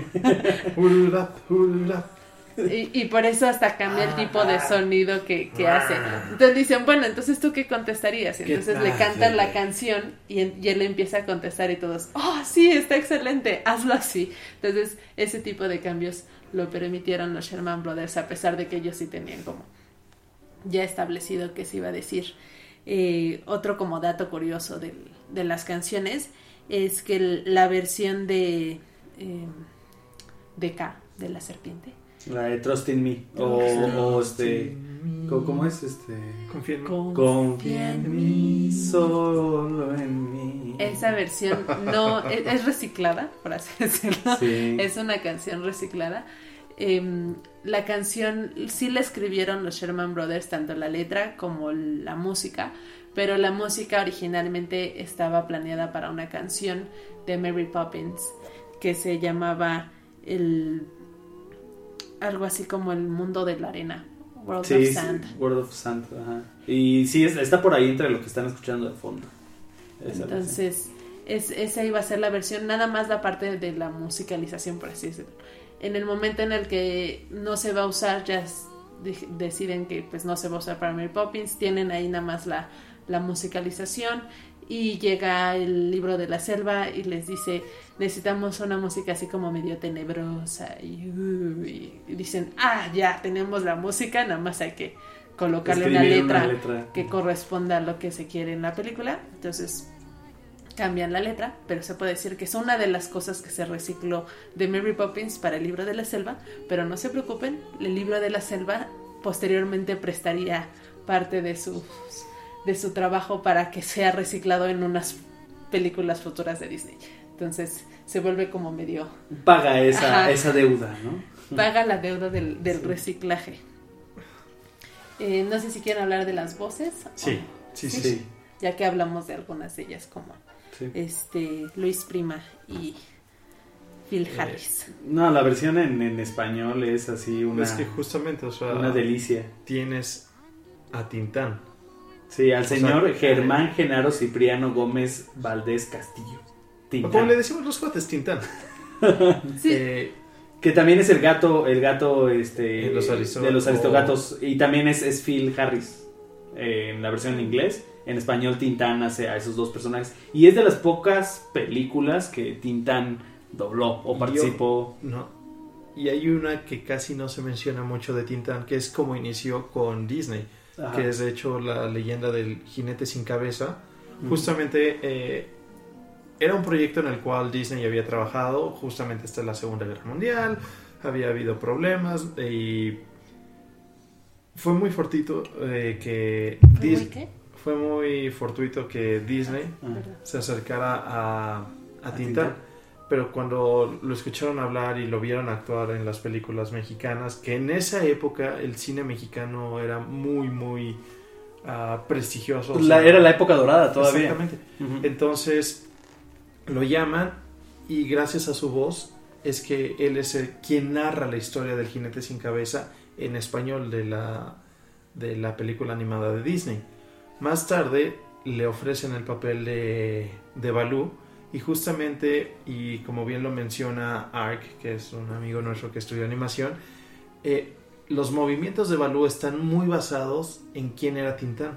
Y, y por eso hasta cambia el tipo de sonido que, que hace. Entonces dicen, bueno, entonces ¿tú qué contestarías? Y entonces le cantan la canción y, en- y él empieza a contestar y todos, oh, sí, está excelente, hazlo así. Entonces ese tipo de cambios lo permitieron los Sherman Brothers, a pesar de que ellos sí tenían como ya establecido que se iba a decir. Eh, otro como dato curioso de, de las canciones es que el- la versión de eh, de K, de la serpiente, La de Trust in Me. O, o este. ¿Cómo, cómo es? Este. Confía en mí. Confía en mí, solo en mí. esa versión no es, es reciclada, por así decirlo. Sí. Es una canción reciclada. Eh, la canción sí la escribieron los Sherman Brothers, tanto la letra como la música, pero la música originalmente estaba planeada para una canción de Mary Poppins que se llamaba el algo así como el mundo de la arena, World Sí, of sí, Sand. World of Sand, ajá. Y sí, es- está por ahí entre lo que están escuchando de fondo. Esa Entonces, es, esa iba a ser la versión, nada más la parte de la musicalización, por así decirlo. En el momento en el que no se va a usar, ya s- de- deciden que pues no se va a usar para Mary Poppins, tienen ahí nada más la, la musicalización y llega el libro de la selva y les dice, necesitamos una música así como medio tenebrosa y, uh, y- y dicen, ah, ya tenemos la música, nada más hay que colocarle una Escribir letra, una letra. que corresponda a lo que se quiere en la película. Entonces cambian la letra, pero se puede decir que es una de las cosas que se recicló de Mary Poppins para el libro de la selva, pero no se preocupen, el libro de la selva posteriormente prestaría parte de su, de su trabajo para que sea reciclado en unas películas futuras de Disney. Entonces se vuelve como medio... Paga esa, Ajá. esa deuda, ¿no? paga la deuda del, del reciclaje. Eh, no sé si quieren hablar de las voces. Sí, o- sí, sí, Sí. sí. Ya que hablamos de algunas de ellas, como Sí. este Luis Prima y Phil Eh, Harris. No, la versión en, en español es así una, Es que justamente, o sea, una delicia. tienes a Tintán. Sí, al O sea, señor eh, Germán Genaro Cipriano Gómez Valdés Castillo. O Tintán. como le decimos los cuates, Tintán. Sí, Eh, Que también es el gato, el gato este, De los aristo- de los aristogatos. Y también es, es Phil Harris eh, en la versión en inglés. En español Tintán hace a esos dos personajes. Y es de las pocas películas que Tintán dobló o Yo- participó. no. Y hay una que casi no se menciona mucho de Tintán, que es como inició con Disney, Ajá. que es de hecho la leyenda del jinete sin cabeza. Ujú. Justamente eh, era un proyecto en el cual Disney había trabajado justamente hasta la Segunda Guerra Mundial, había habido problemas y fue muy fortuito eh, que ¿Fue muy Dis- qué? fue muy fortuito que Disney Ah. Perdón. se acercara a, a A Tintán. Tintán. Pero cuando lo escucharon hablar y lo vieron actuar en las películas mexicanas, que en esa época el cine mexicano era muy, muy uh, prestigiosos. La, era la época dorada todavía. Exactamente. Uh-huh. Entonces lo llaman y gracias a su voz es que él es el, quien narra la historia del jinete sin cabeza en español de la, de la película animada de Disney. Más tarde le ofrecen el papel de, de Baloo y justamente, y como bien lo menciona Ark, que es un amigo nuestro que estudió animación, eh, los movimientos de Baloo están muy basados en quién era Tintán.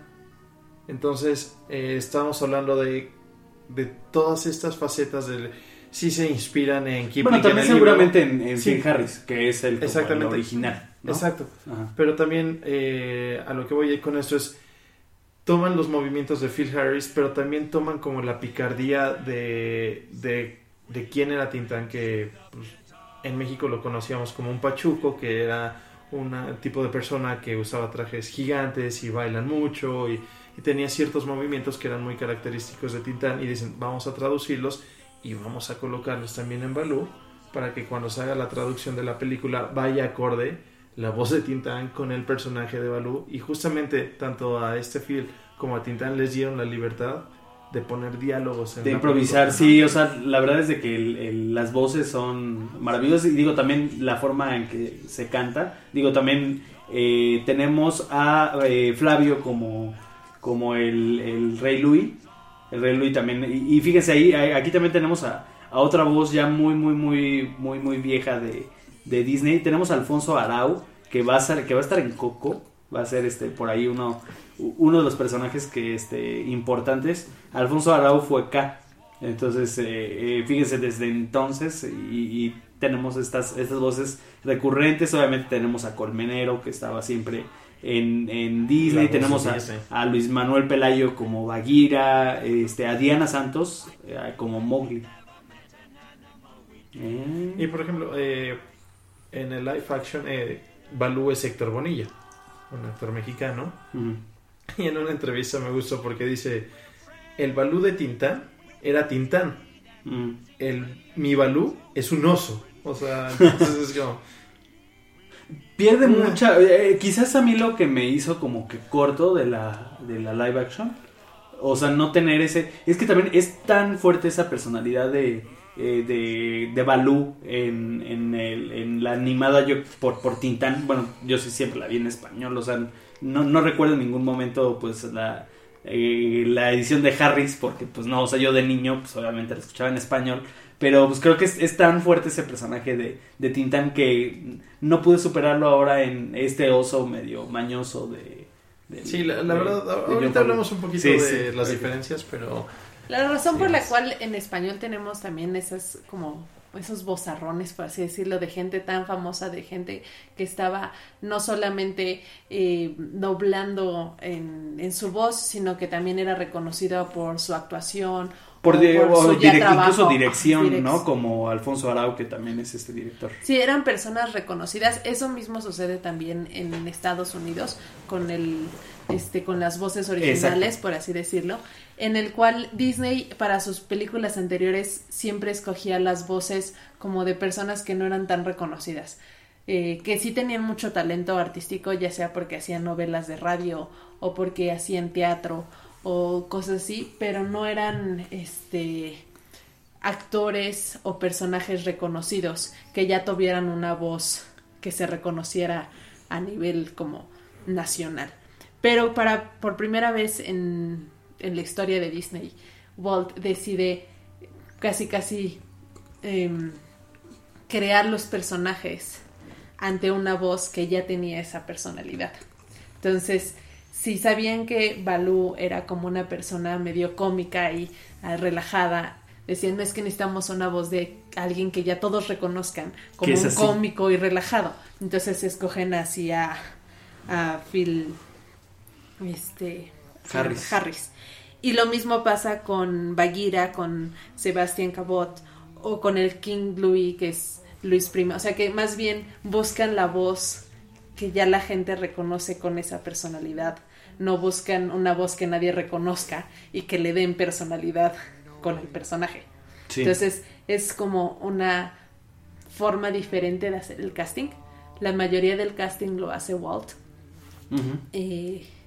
Entonces eh, estamos hablando de, de todas estas facetas del... Sí se inspiran en Kipling. Bueno, también en el seguramente libro. en, en sí. Phil Harris, que es el, como el original, ¿no? Exacto. Ajá. Pero también eh, a lo que voy con esto es, toman los movimientos de Phil Harris, pero también toman como la picardía de, de, de quién era Tintán, que pues, en México lo conocíamos como un pachuco, que era un tipo de persona que usaba trajes gigantes y bailan mucho y, y tenía ciertos movimientos que eran muy característicos de Tintán, y dicen, vamos a traducirlos y vamos a colocarlos también en Baloo para que cuando se haga la traducción de la película vaya acorde la voz de Tintán con el personaje de Baloo. Y justamente tanto a este Phil como a Tintán les dieron la libertad de poner diálogos en de la improvisar, película. sí, o sea, la verdad es de que el, el, las voces son maravillosas, y digo también la forma en que se canta, digo también eh, tenemos a eh, Flavio como, como el, el Rey Louis, el Rey Louis también, y, y fíjense ahí, aquí también tenemos a, a otra voz ya muy, muy, muy, muy, muy vieja de, de Disney. Tenemos a Alfonso Arau, que va a ser, que va a estar en Coco, va a ser este por ahí uno, uno de los personajes que este importantes. Alfonso Arau fue K, entonces eh, eh, fíjense desde entonces, y, y tenemos estas, estas voces recurrentes. Obviamente tenemos a Colmenero, que estaba siempre en, en Disney, tenemos a, a Luis Manuel Pelayo como Bagheera, este, a Diana Santos eh, como Mowgli. Eh. Y por ejemplo, eh, en el live action, eh, Baloo es Héctor Bonilla, un actor mexicano. Uh-huh. Y en una entrevista me gustó porque dice, el Baloo de Tintán era Tintán. Uh-huh. El, mi Baloo es un oso. O sea, entonces es como... Pierde uh-huh. mucha... Eh, quizás a mí lo que me hizo como que corto de la, de la live action, o sea, no tener ese... Es que también es tan fuerte esa personalidad de... Eh, de, de Baloo en, en, el, en la animada, yo por, por Tintán, bueno, yo sí siempre la vi en español, o sea, no, no recuerdo en ningún momento pues la, eh, la edición de Harris, porque pues no, o sea, yo de niño pues obviamente la escuchaba en español, pero pues creo que es, es tan fuerte ese personaje de, de Tintán que no pude superarlo ahora en este oso medio mañoso de... de sí, la, la de, verdad, de ahorita hablamos un poquito sí, de sí, las sí. diferencias, pero... La razón sí, por la es. cual en español tenemos también esas como esos vozarrones, por así decirlo, de gente tan famosa, de gente que estaba no solamente eh, doblando en, en su voz, sino que también era reconocida por su actuación, por, de, por o su direct, trabajo, incluso dirección, direc- ¿no? Como Alfonso Arau, que también es este director. Sí, eran personas reconocidas. Eso mismo sucede también en Estados Unidos con el este con las voces originales, exacto, por así decirlo, en el cual Disney para sus películas anteriores siempre escogía las voces como de personas que no eran tan reconocidas, eh, que sí tenían mucho talento artístico, ya sea porque hacían novelas de radio o porque hacían teatro o cosas así, pero no eran este actores o personajes reconocidos que ya tuvieran una voz que se reconociera a nivel como nacional. Pero para por primera vez en, en la historia de Disney, Walt decide casi casi eh, crear los personajes ante una voz que ya tenía esa personalidad. Entonces, si sabían que Baloo era como una persona medio cómica y uh, relajada, decían, no, es que necesitamos una voz de alguien que ya todos reconozcan como un así? cómico y relajado. Entonces escogen así a, a Phil este Harris. Harris. Y lo mismo pasa con Bagheera, con Sebastián Cabot o con el King Louis, que es Luis Prima. O sea que más bien buscan la voz que ya la gente reconoce con esa personalidad. No buscan una voz que nadie reconozca y que le den personalidad con el personaje. Sí. Entonces es como una forma diferente de hacer el casting. La mayoría del casting lo hace Walt. Uh-huh. Eh,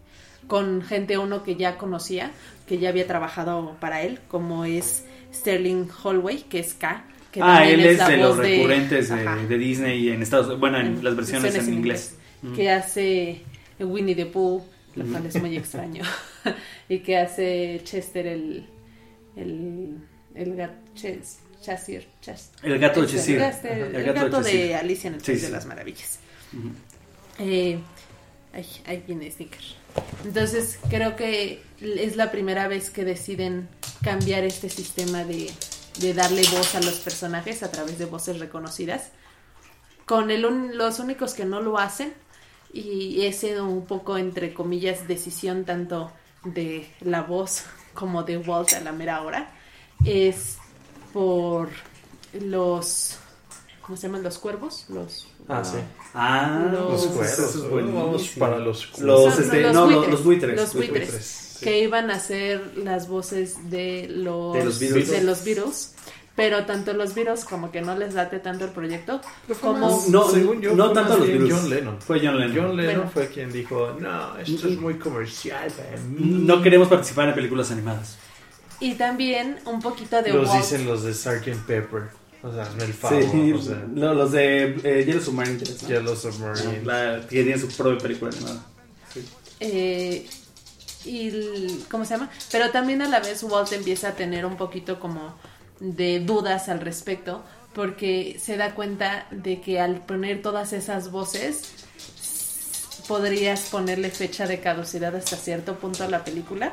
con gente uno que ya conocía, que ya había trabajado para él, como es Sterling Holloway, que es K. Que ah, él es, es de los de, recurrentes de, ajá, de Disney en Estados bueno, en, en las versiones en, en inglés. inglés. Que hace Winnie the Pooh, lo cual es muy extraño. Y que hace Chester el el el gato Ches, Cheshire, Ches, el gato de el, Cheshire. este, el, el gato, gato de, de Alicia en el País sí, de sí. las Maravillas. Uh-huh. Eh, ay, ahí viene Snicker. Entonces creo que es la primera vez que deciden cambiar este sistema de, de darle voz a los personajes a través de voces reconocidas. Con el un, los únicos que no lo hacen, y ese un poco entre comillas decisión tanto de la voz como de Walt a la mera hora, es por los, ¿cómo se llaman? Los cuervos, los Ah, sí. Ah, Los- Los cueros. eso es buenísimo. Vamos para los Los, Son este, los no, buitres, los buitres. los buitres, buitres, sí. que iban a ser las voces de los, De los Beatles. de los Beatles, pero tanto los Beatles como que no les late tanto el proyecto, como No, Según yo, no fue tanto más los bien Beatles. John Lennon. Fue John Lennon. John Lennon Bueno. fue quien dijo, no, esto es muy comercial para mí. No queremos participar en películas animadas. y también un poquito de Los Walt. dicen los de sergeant Pepper. O sea, hazme el favor. Sí, O sea, no, los de eh, Yellow Submarine, ¿no? Yellow Submarine. La, que tiene su propia película animada. Sí. Eh, y el- ¿cómo se llama? Pero también a la vez Walt empieza a tener un poquito como de dudas al respecto, porque se da cuenta de que al poner todas esas voces podrías ponerle fecha de caducidad hasta cierto punto a la película,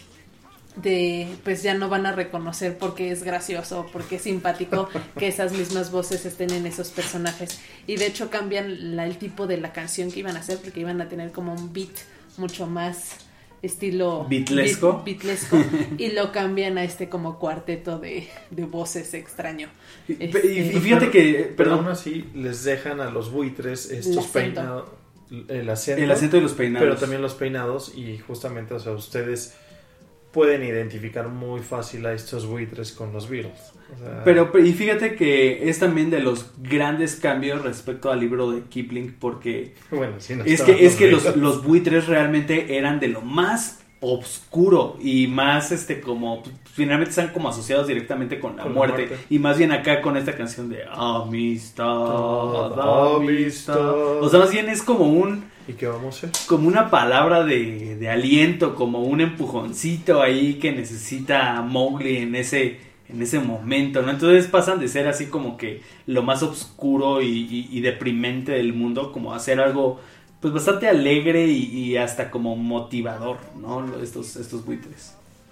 de pues ya no van a reconocer porque es gracioso, porque es simpático que esas mismas voces estén en esos personajes, y de hecho cambian la, el tipo de la canción que iban a hacer, porque iban a tener como un beat mucho más estilo Beatlesco. beat- beatlesco, y lo cambian a este como cuarteto de, de voces extraño. Y, Este- y fíjate que, Pero aún perdón, así les dejan a los buitres El estos acento. peinados. El acento. el acento de los peinados. Pero también los peinados. Y justamente, o sea, ustedes pueden identificar muy fácil a estos buitres con los Beatles. O sea, Pero, y fíjate que es también de los grandes cambios respecto al libro de Kipling, porque bueno, sí, no es estaban que, es que los, Beatles. los buitres realmente eran de lo más obscuro y más, este, como, finalmente están como asociados directamente con la, Con la muerte. muerte. Y más bien acá con esta canción de amistad, Amistad. amistad. O sea, más bien es como un... ¿Y qué vamos a hacer? como una palabra de, de aliento, como un empujoncito ahí que necesita Mowgli en ese, en ese momento, ¿no? Entonces pasan de ser así como que lo más oscuro y, y, y deprimente del mundo, como a hacer algo pues bastante alegre y, y hasta como motivador, ¿no? Estos, estos buitres.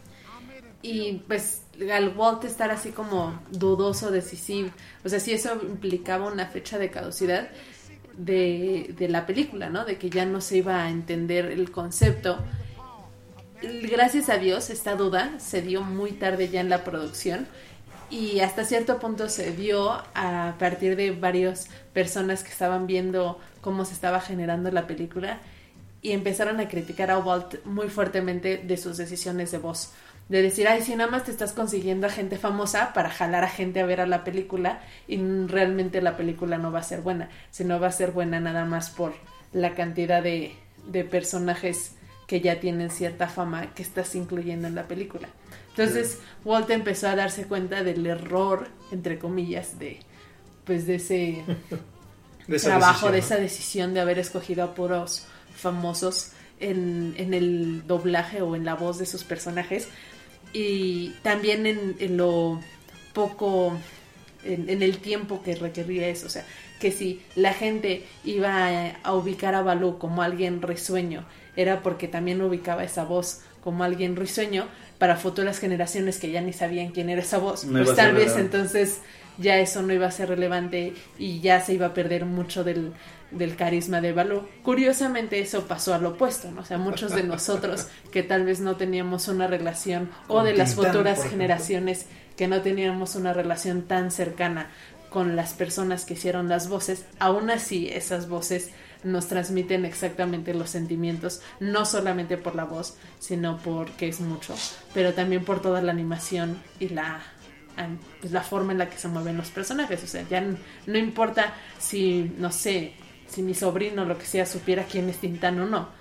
Y pues al Walt estar así como dudoso de si sí, o sea, si eso implicaba una fecha de caducidad de, de la película, ¿no? De que ya no se iba a entender el concepto. Gracias a Dios esta duda se dio muy tarde ya en la producción, y hasta cierto punto se dio a partir de varias personas que estaban viendo cómo se estaba generando la película y empezaron a criticar a Walt muy fuertemente de sus decisiones de voz. De decir, ay, si nada más te estás consiguiendo a gente famosa para jalar a gente a ver a la película, y realmente la película no va a ser buena, sino va a ser buena nada más por la cantidad de, de personajes que ya tienen cierta fama que estás incluyendo en la película. Entonces, Walt empezó a darse cuenta del error, entre comillas, de pues de ese De esa trabajo, decisión, de ¿no? esa decisión de haber escogido a puros famosos en, en el doblaje o en la voz de sus personajes, y también en, en lo poco, en, en el tiempo que requería eso. O sea, que si la gente iba a, a ubicar a Baloo como alguien risueño, era porque también ubicaba esa voz como alguien risueño para futuras generaciones que ya ni sabían quién era esa voz. No iba Pues a ser tal vez relevante. entonces ya eso no iba a ser relevante y ya se iba a perder mucho del, del carisma de Baloo. Curiosamente eso pasó al opuesto, ¿no? O sea, muchos de nosotros que tal vez no teníamos una relación, o Con de las Tintán, futuras por ejemplo. generaciones que no teníamos una relación tan cercana con las personas que hicieron las voces, aún así esas voces nos transmiten exactamente los sentimientos, no solamente por la voz, sino porque es mucho, pero también por toda la animación y la, pues, la forma en la que se mueven los personajes. O sea, ya n- no importa si, no sé, si mi sobrino o lo que sea supiera quién es Tintán o no,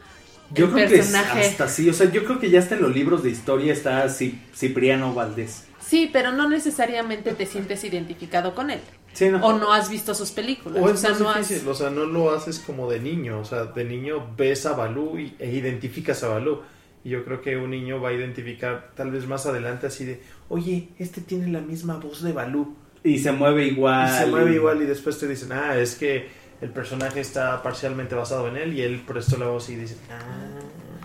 Yo el creo personaje. que hasta sí, o sea, yo creo que ya hasta en los libros de historia está Cipriano Valdés. Sí, pero no necesariamente te sientes identificado con él. Sí, no. O no has visto sus películas. O O, es sea, más no difícil, has... o sea, no lo haces como de niño, o sea, de niño ves a Balú y, e identificas a Balú. Y yo creo que un niño va a identificar tal vez más adelante así de, oye, este tiene la misma voz de Balú. Y se mueve igual. Y se mueve igual y después te dicen, ah, es que el personaje está parcialmente basado en él y él prestó la voz y dicen, ah...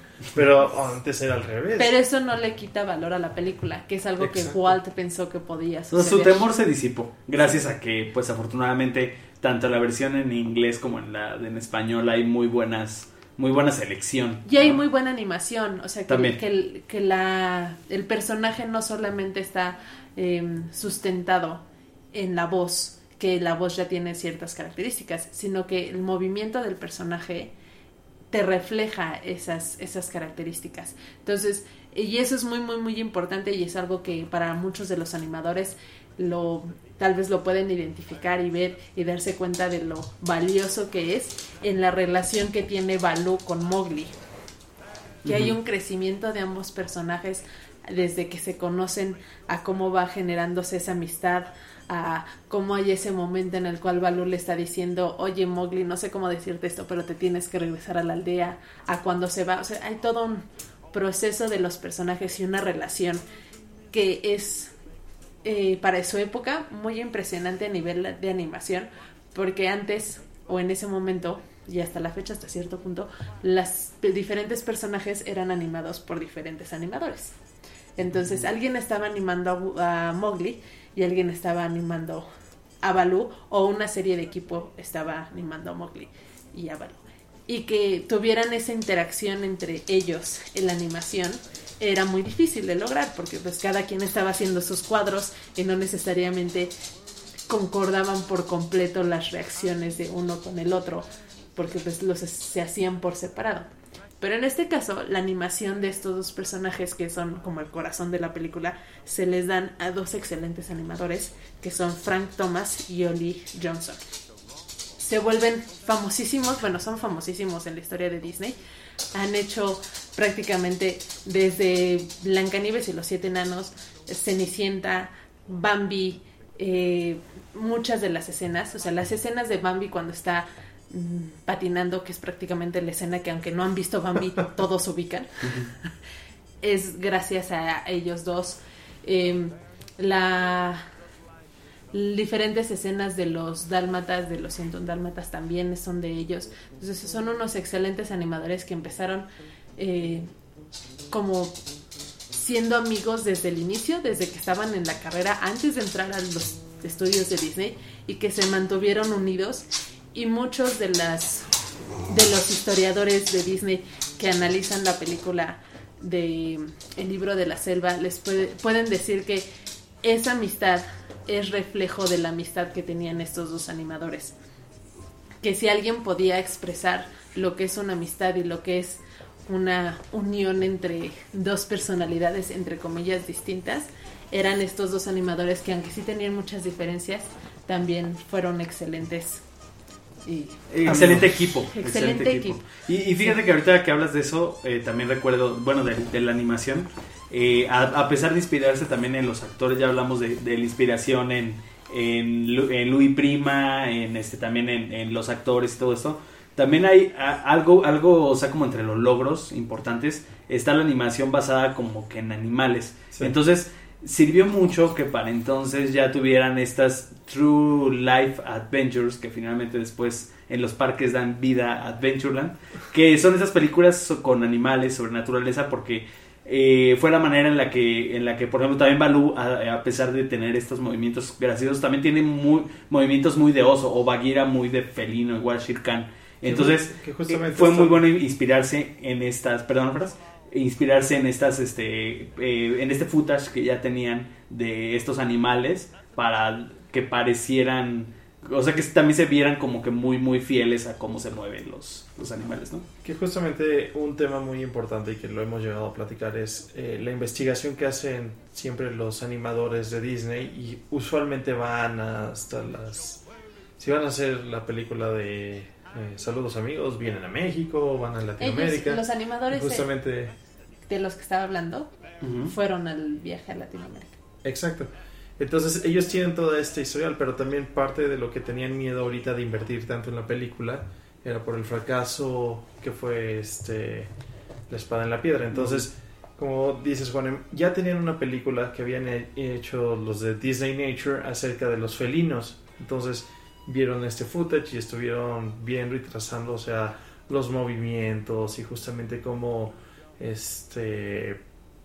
Pero antes era al revés. Pero eso no le quita valor a la película, que es algo Exacto. que Walt pensó que podía Entonces, suceder. su temor se disipó, gracias a que, pues afortunadamente, tanto la versión en inglés como en la en español hay muy buenas, muy buena selección. Y hay ¿no? muy buena animación, o sea, que, También. que, el, que la, el personaje no solamente está eh, sustentado en la voz, que la voz ya tiene ciertas características, sino que el movimiento del personaje te refleja esas, esas características. Entonces, y eso es muy, muy, muy importante y es algo que para muchos de los animadores lo tal vez lo pueden identificar y ver y darse cuenta de lo valioso que es en la relación que tiene Balú con Mowgli. Que uh-huh. hay un crecimiento de ambos personajes desde que se conocen a cómo va generándose esa amistad, a cómo hay ese momento en el cual Balú le está diciendo, oye Mowgli, no sé cómo decirte esto, pero te tienes que regresar a la aldea, a cuando se va, o sea, hay todo un proceso de los personajes y una relación que es eh, para su época muy impresionante a nivel de animación, porque antes o en ese momento y hasta la fecha, hasta cierto punto, las diferentes personajes eran animados por diferentes animadores. Entonces alguien estaba animando a, a Mowgli y alguien estaba animando a Balú, o una serie de equipo estaba animando a Mowgli y a Balú. Y que tuvieran esa interacción entre ellos en la animación era muy difícil de lograr, porque pues cada quien estaba haciendo sus cuadros y no necesariamente concordaban por completo las reacciones de uno con el otro, porque pues los se hacían por separado. Pero en este caso, la animación de estos dos personajes, que son como el corazón de la película, se les dan a dos excelentes animadores, que son Frank Thomas y Ollie Johnson. Se vuelven famosísimos, bueno, son famosísimos en la historia de Disney. Han hecho prácticamente desde Blancanieves y los Siete Enanos, Cenicienta, Bambi, eh, muchas de las escenas, o sea, las escenas de Bambi cuando está patinando, que es prácticamente la escena que aunque no han visto Bambi todos ubican, es gracias a ellos dos. Eh, la diferentes escenas de los dálmatas, de los ciento un dálmatas también son de ellos. Entonces son unos excelentes animadores que empezaron eh, como siendo amigos desde el inicio, desde que estaban en la carrera antes de entrar a los estudios de Disney, y que se mantuvieron unidos. Y muchos de las de los historiadores de Disney que analizan la película de El libro de la selva les puede, pueden decir que esa amistad es reflejo de la amistad que tenían estos dos animadores. Que si alguien podía expresar lo que es una amistad y lo que es una unión entre dos personalidades, entre comillas, distintas, eran estos dos animadores que, aunque sí tenían muchas diferencias, también fueron excelentes. Y excelente equipo excelente, excelente equipo, equipo. Y, y fíjate sí. que ahorita que hablas de eso, eh, también recuerdo, bueno, de, de la animación, eh, a, a pesar de inspirarse también en los actores, ya hablamos de, de la inspiración en, en, en Louis Prima, en este también en, en los actores y todo esto. También hay a, algo, algo, o sea, como entre los logros importantes, está la animación basada como que en animales. Sí. Entonces sirvió mucho que para entonces ya tuvieran estas True Life Adventures, que finalmente después en los parques dan vida a Adventureland, que son esas películas con animales, sobre naturaleza, porque eh, fue la manera en la que, en la que por ejemplo, también Balú, a, a pesar de tener estos movimientos graciosos, también tiene muy, movimientos muy de oso, o Bagheera muy de felino, igual Shere Khan. Entonces que justamente fue muy bueno inspirarse en estas, perdón, Fras, inspirarse en estas este eh, en este footage que ya tenían de estos animales para que parecieran, o sea, que también se vieran como que muy muy fieles a cómo se mueven los, los animales, ¿no? Que justamente un tema muy importante y que lo hemos llegado a platicar es eh, la investigación que hacen siempre los animadores de Disney, y usualmente van hasta las, si van a hacer la película de eh, saludos amigos, vienen a México, van a Latinoamérica. Ellos, los animadores justamente de, de los que estaba hablando, Uh-huh. fueron al viaje a Latinoamérica. Exacto. Entonces ellos tienen toda esta historial, pero también parte de lo que tenían miedo ahorita de invertir tanto en la película era por el fracaso que fue este La Espada en la Piedra. Entonces, como dices, Juan, ya tenían una película que habían hecho los de Disney Nature acerca de los felinos. Entonces vieron este footage y estuvieron viendo y trazando, o sea, los movimientos y justamente cómo este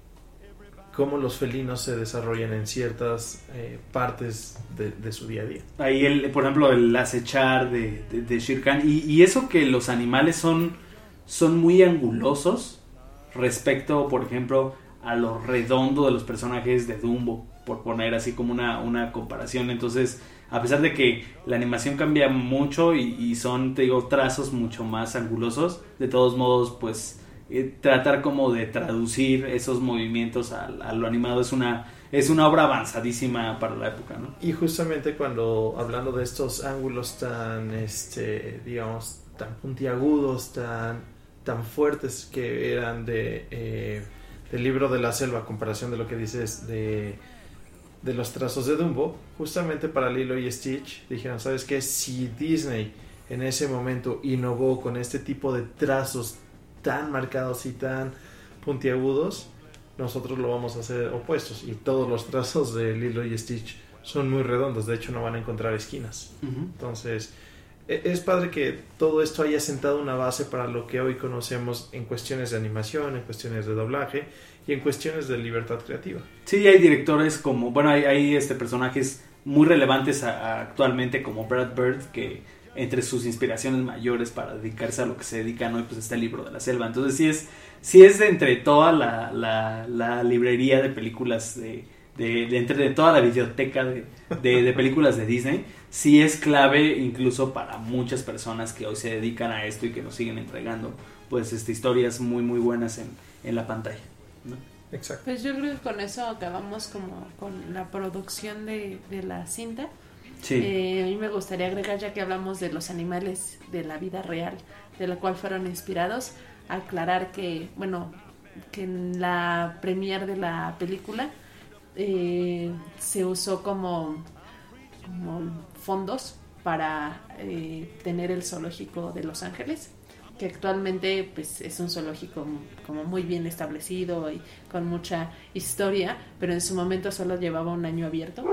cómo los felinos se desarrollan en ciertas eh, partes de, de su día a día. Ahí, el, por ejemplo, el acechar de, de, de Shere Khan. Y, y eso que los animales son, son muy angulosos respecto, por ejemplo, a lo redondo de los personajes de Dumbo, por poner así como una, una comparación. Entonces, a pesar de que la animación cambia mucho y, y son, te digo, trazos mucho más angulosos, de todos modos, pues eh, tratar como de traducir esos movimientos a, a lo animado es una es una obra avanzadísima para la época, ¿no? Y justamente cuando hablando de estos ángulos tan este digamos tan puntiagudos, tan tan fuertes que eran de eh, del Libro de la Selva, a comparación de lo que dices de de los trazos de Dumbo, justamente para Lilo y Stitch dijeron, ¿sabes qué? Si Disney en ese momento innovó con este tipo de trazos tan marcados y tan puntiagudos, nosotros lo vamos a hacer opuestos. Y todos los trazos de Lilo y Stitch son muy redondos, de hecho no van a encontrar esquinas. Uh-huh. Entonces es padre que todo esto haya sentado una base para lo que hoy conocemos en cuestiones de animación, en cuestiones de doblaje y en cuestiones de libertad creativa. Sí, hay directores como, bueno, hay, hay este personajes muy relevantes a, a actualmente como Brad Bird, que entre sus inspiraciones mayores para dedicarse a lo que se dedican hoy, pues está el Libro de la Selva. Entonces sí es, sí es de entre toda la, la, la librería de películas de, de, de entre de toda la biblioteca de, de, de películas de Disney, sí es clave incluso para muchas personas que hoy se dedican a esto y que nos siguen entregando pues este, historias muy muy buenas en, en la pantalla, ¿no? Exacto. Pues yo creo que con eso acabamos como con la producción de, de la cinta. Sí. Eh, a mí me gustaría agregar, ya que hablamos de los animales de la vida real, de la cual fueron inspirados, aclarar que, bueno, que en la premiere de la película eh, se usó como, como fondos para eh, tener el zoológico de Los Ángeles, que actualmente pues es un zoológico como muy bien establecido y con mucha historia, pero en su momento solo llevaba un año abierto.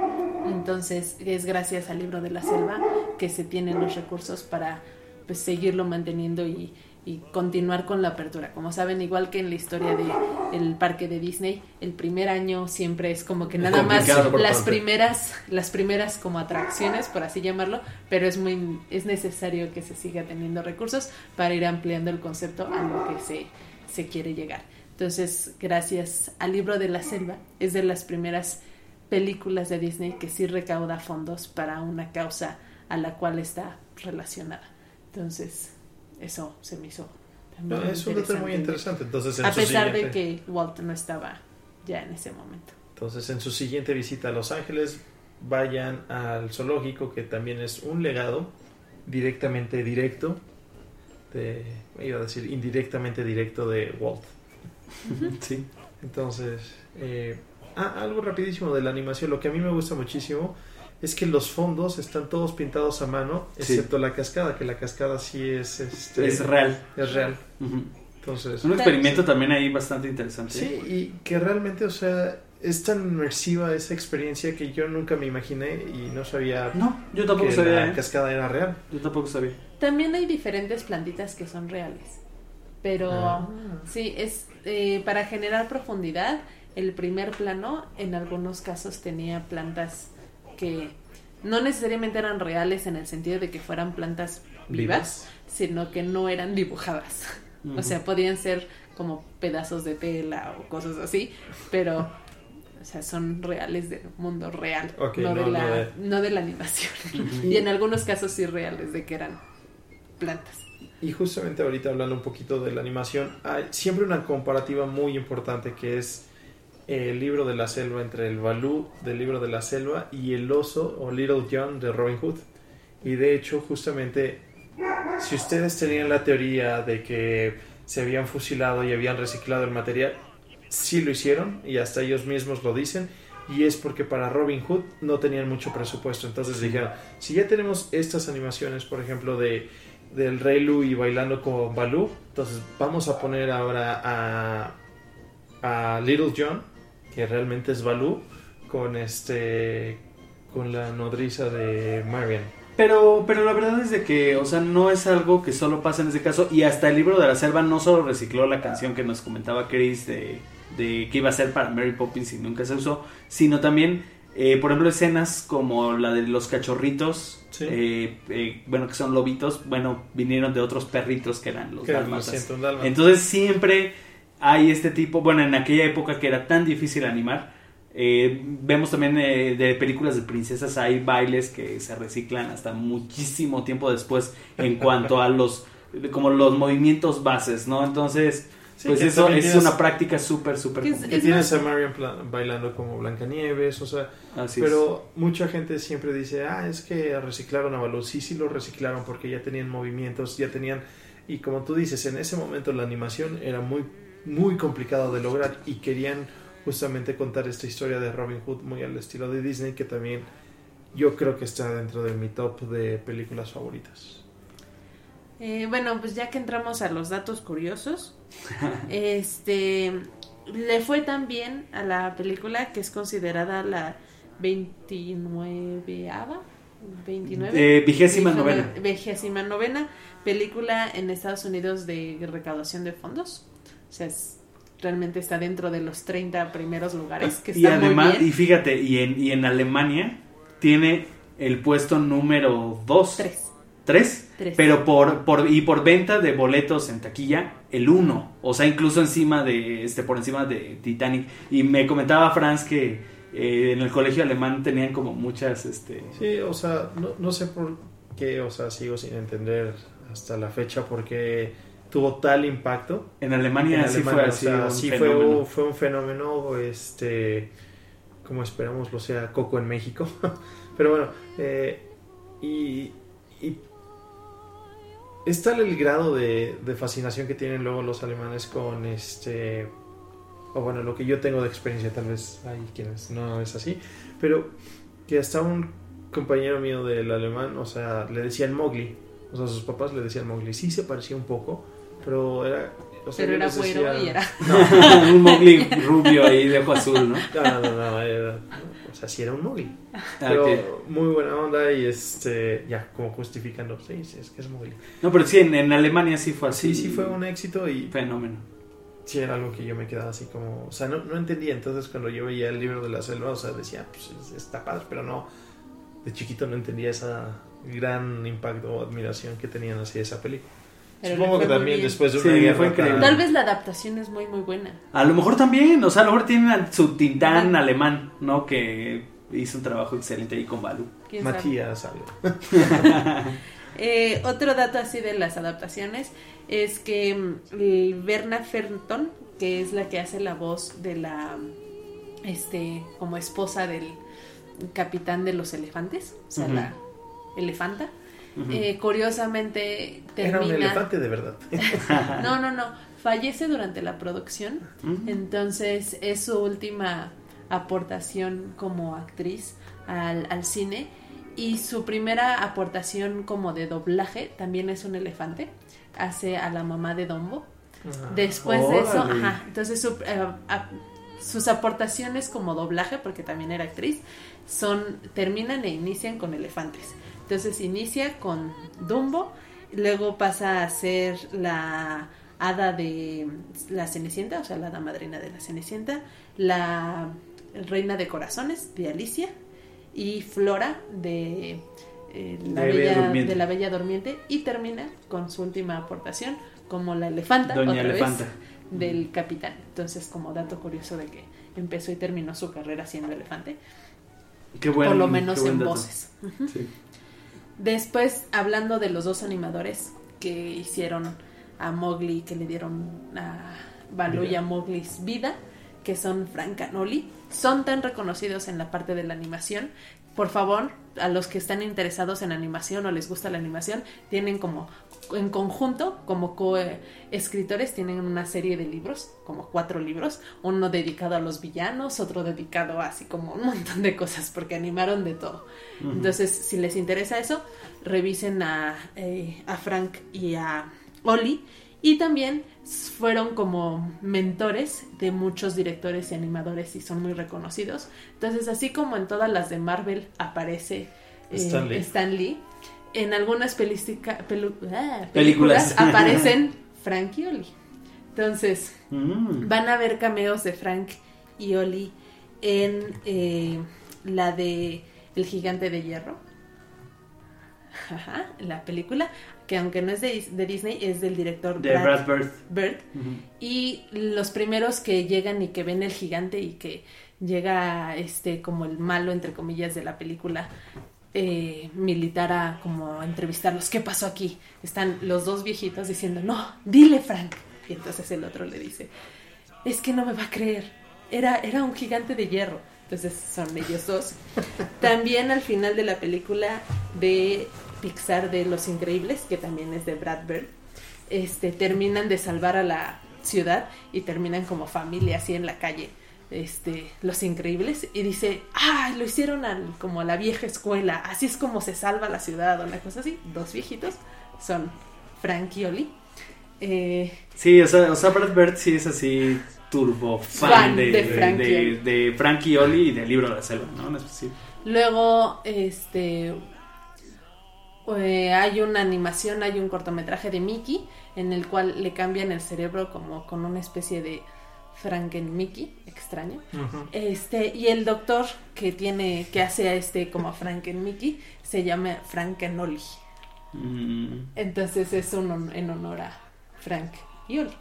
Entonces es gracias al Libro de la Selva que se tienen los recursos para pues seguirlo manteniendo y, y continuar con la apertura. Como saben, igual que en la historia de el parque de Disney, el primer año siempre es como que nada más las primeras las primeras como atracciones, por así llamarlo, pero es muy es necesario que se siga teniendo recursos para ir ampliando el concepto a lo que se, se quiere llegar. Entonces, gracias al Libro de la Selva, es de las primeras películas de Disney que sí recauda fondos para una causa a la cual está relacionada. Entonces, eso se me hizo no, es un dato muy interesante. Entonces, en a su pesar siguiente... de que Walt no estaba ya en ese momento. Entonces, en su siguiente visita a Los Ángeles, vayan al zoológico, que también es un legado directamente directo de, iba a decir indirectamente directo de Walt. Sí. Entonces, eh, ah, algo rapidísimo de la animación. Lo que a mí me gusta muchísimo es que los fondos están todos pintados a mano, excepto sí. la cascada, que la cascada sí es este, es real. Es real. Uh-huh. Entonces, un experimento también ahí bastante interesante. Sí, y que realmente, o sea, es tan inmersiva esa experiencia que yo nunca me imaginé y no sabía. No, yo tampoco que sabía. La ¿eh? cascada era real. Yo tampoco sabía. También hay diferentes plantitas que son reales, pero ah. sí, es eh, para generar profundidad. El primer plano en algunos casos tenía plantas que no necesariamente eran reales en el sentido de que fueran plantas vivas, ¿Vivas? sino que no eran dibujadas. Uh-huh. O sea, podían ser como pedazos de tela o cosas así, pero o sea, son reales del mundo real, okay, no, no, de la, no, de... no de la animación. Uh-huh. Y en algunos casos sí reales de que eran plantas. Y justamente ahorita hablando un poquito de la animación, hay siempre una comparativa muy importante que es el Libro de la Selva, entre el Balú del Libro de la Selva y el oso o Little John de Robin Hood. Y de hecho justamente si ustedes tenían la teoría de que se habían fusilado y habían reciclado el material, sí lo hicieron y hasta ellos mismos lo dicen, y es porque para Robin Hood no tenían mucho presupuesto. Entonces dijeron, si ya tenemos estas animaciones, por ejemplo, de del Rey Louie bailando con Baloo, entonces vamos a poner ahora a, a Little John, que realmente es Baloo, con este con la nodriza de Marian. Pero, pero la verdad es de que, o sea, no es algo que solo pasa en ese caso. Y hasta el libro de la selva no solo recicló la canción que nos comentaba Chris de, de que iba a ser para Mary Poppins y nunca se usó, sino también, eh, por ejemplo, escenas como la de los cachorritos, sí. eh, eh, bueno, que son lobitos, bueno, vinieron de otros perritos que eran los que dálmatas. Eran los Entonces siempre hay este tipo, bueno, en aquella época que era tan difícil animar. Eh, vemos también eh, de películas de princesas, hay bailes que se reciclan hasta muchísimo tiempo después en cuanto a los como los movimientos bases, ¿no? Entonces, sí, pues eso es tienes, una práctica súper, súper común. Y tienes a Marian bailando como Blancanieves, o sea, así pero es. Mucha gente siempre dice, ah, es que reciclaron a Baloo. Sí, sí lo reciclaron porque ya tenían movimientos, ya tenían, y como tú dices, en ese momento la animación era muy, muy complicado de lograr y querían justamente contar esta historia de Robin Hood muy al estilo de Disney, que también yo creo que está dentro de mi top de películas favoritas. Eh, bueno, pues ya que entramos a los datos curiosos, este le fue tan bien a la película que es considerada la veintinueveava, veintinueve, eh, vigésima novena, vigésima novena película en Estados Unidos de recaudación de fondos. O sea, es realmente está dentro de los treinta primeros lugares, que está y además, muy bien. Y fíjate, y en, y en Alemania tiene el puesto número dos. Tres. ¿Tres? Tres. Pero por, por, y por venta de boletos en taquilla, el uno. O sea, incluso encima de, este, por encima de Titanic. Y me comentaba Franz que eh, en el colegio alemán tenían como muchas, este... Sí, o sea, no, no sé por qué, o sea, sigo sin entender hasta la fecha por qué tuvo tal impacto. En Alemania, en sí Alemania, fue así, o sea, un sí fenómeno. Fue, fue un fenómeno, este, como esperamos lo sea Coco en México. Pero bueno, eh, y, y es tal el grado de, de fascinación que tienen luego los alemanes con este, o bueno, lo que yo tengo de experiencia, tal vez hay quienes no es así, pero que hasta un compañero mío del alemán, o sea, le decían Mowgli. O sea, sus papás le decían Mowgli. Sí se parecía un poco, pero era... O sea, pero era güero decía, y era... No, un Mowgli rubio ahí de ojo azul, ¿no? No, no, no, no, era, no, o sea, sí era un Mowgli. Pero okay. Muy buena onda y este... Ya, como justificando. Sí, sí, es que es Mowgli. No, pero sí, en, en Alemania sí fue así. Sí, sí fue un éxito y... Fenómeno. Sí, era algo que yo me quedaba así como... O sea, no, no entendía. Entonces, cuando yo veía el libro de la selva, o sea, decía, pues está padre, pero no... De chiquito no entendía esa... gran impacto o admiración que tenían hacia esa película. Pero supongo que también después de una sí, guerra fue increíble. Tal vez la adaptación es muy muy buena. A lo mejor también, o sea, a lo mejor tienen su Tintán uh-huh. alemán, ¿no? Que hizo un trabajo excelente ahí con Baloo. Matías sabe. eh, otro dato así de las adaptaciones es que Verna Fenton, que es la que hace la voz de la este como esposa del capitán de los elefantes, o sea, uh-huh. la elefanta, uh-huh. eh, curiosamente termina... Era un elefante de verdad. No, no, no, fallece durante la producción, uh-huh. entonces es su última aportación como actriz al, al cine, y su primera aportación como de doblaje también es un elefante, hace a la mamá de Dumbo. Uh-huh. Después ¡Órale! De eso, ajá, entonces su, eh, a, sus aportaciones como doblaje, porque también era actriz, son terminan e inician con elefantes. Entonces inicia con Dumbo, luego pasa a ser la hada de la Cenicienta, o sea, la hada madrina de la Cenicienta, la reina de corazones de Alicia y Flora de, eh, la, de Bella, de la Bella Durmiente, y termina con su última aportación como la elefanta, Doña otra Elefanta. Vez, del capitán. Entonces, como dato curioso de que empezó y terminó su carrera siendo elefante. Qué buen, por lo menos en dato. Voces. Uh-huh. Sí. Después, hablando de los dos animadores que hicieron a Mowgli, que le dieron a Baloo y a Mowgli vida, que son Frank Canoli, son tan reconocidos en la parte de la animación. Por favor, a los que están interesados en animación o les gusta la animación, tienen como en conjunto, como co-escritores, tienen una serie de libros, como cuatro libros, uno dedicado a los villanos, otro dedicado a así como un montón de cosas, porque animaron de todo. Uh-huh. Entonces, si les interesa eso, revisen a, eh, a Frank y a Oli, y también fueron como mentores de muchos directores y animadores y son muy reconocidos. Entonces, así como en todas las de Marvel aparece eh, Stan Lee, Stan Lee en algunas pelistica, pelu, ah, películas, películas aparecen Frank y Oli. Entonces, mm. van a ver cameos de Frank y Oli en eh, la de El Gigante de Hierro. Ajá, la película, que aunque no es de, de Disney, es del director de Brad, Brad Bird. Bird. Uh-huh. Y los primeros que llegan y que ven el gigante y que llega este como el malo, entre comillas, de la película eh, militar a como a entrevistarlos. ¿Qué pasó aquí? Están los dos viejitos diciendo, no, dile Frank. Y entonces el otro le dice, es que no me va a creer, era, era un gigante de hierro. Entonces son ellos dos. También al final de la película de Pixar de Los Increíbles, que también es de Brad Bird, este, terminan de salvar a la ciudad y terminan como familia así en la calle, este, Los Increíbles, y dice, ah, lo hicieron al, como a la vieja escuela, así es como se salva la ciudad o una cosa así. Dos viejitos son Frank y Oli. Eh, sí, o sea, o sea, Brad Bird sí es así turbo fan, fan de, de, Frank de, de, de Frank y Oli y del Libro de la Selva, ¿no? No es posible. Luego, este... Eh, hay una animación, hay un cortometraje de Mickey en el cual le cambian el cerebro como con una especie de Franken-Mickey extraño. Uh-huh. Este, y el doctor que tiene, que hace a este como Franken-Mickey se llama Franken-Oli. Mm. Entonces es un, en honor a Frank y Oli.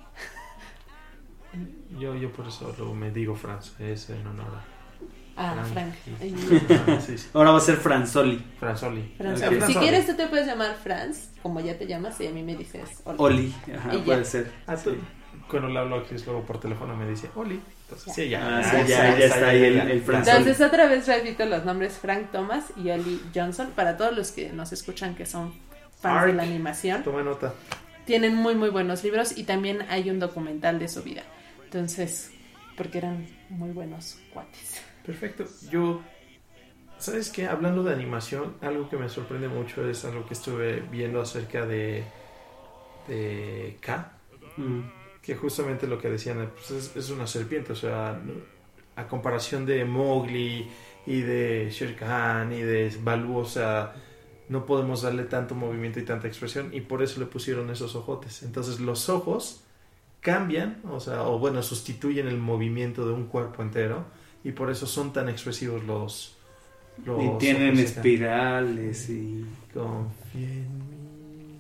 Yo, yo por eso lo me digo Franz, es en honor a Ah, Frank. Frank. Ah, sí, sí. Ahora va a ser Franzoli. Franzoli. Franzoli. Okay. Si quieres, tú te puedes llamar Franz, como ya te llamas, y a mí me dices Oli. Oli, ajá, y puede ya. ser. Ah, tú, sí. Cuando le hablo a Chris luego por teléfono me dice Oli. Entonces, ya. Sí, ya. Ah, sí, ya, ya, ya está ahí el, el Franzoli. Entonces, otra vez repito los nombres: Frank Thomas y Oli Johnson. Para todos los que nos escuchan que son fans Arc. de la animación, toma nota. Tienen muy, muy buenos libros y también hay un documental de su vida. Entonces, porque eran muy buenos cuates. Perfecto. Yo, ¿sabes qué? Hablando de animación, algo que me sorprende mucho es algo que estuve viendo acerca de de K, mm. que justamente lo que decían pues es, es una serpiente, o sea, a comparación de Mowgli y de Shere Khan y de Balú, o sea, no podemos darle tanto movimiento y tanta expresión y por eso le pusieron esos ojotes. Entonces los ojos cambian, o sea, o bueno, sustituyen el movimiento de un cuerpo entero. Y por eso son tan expresivos los... los y tienen espirales y... Confía en mí.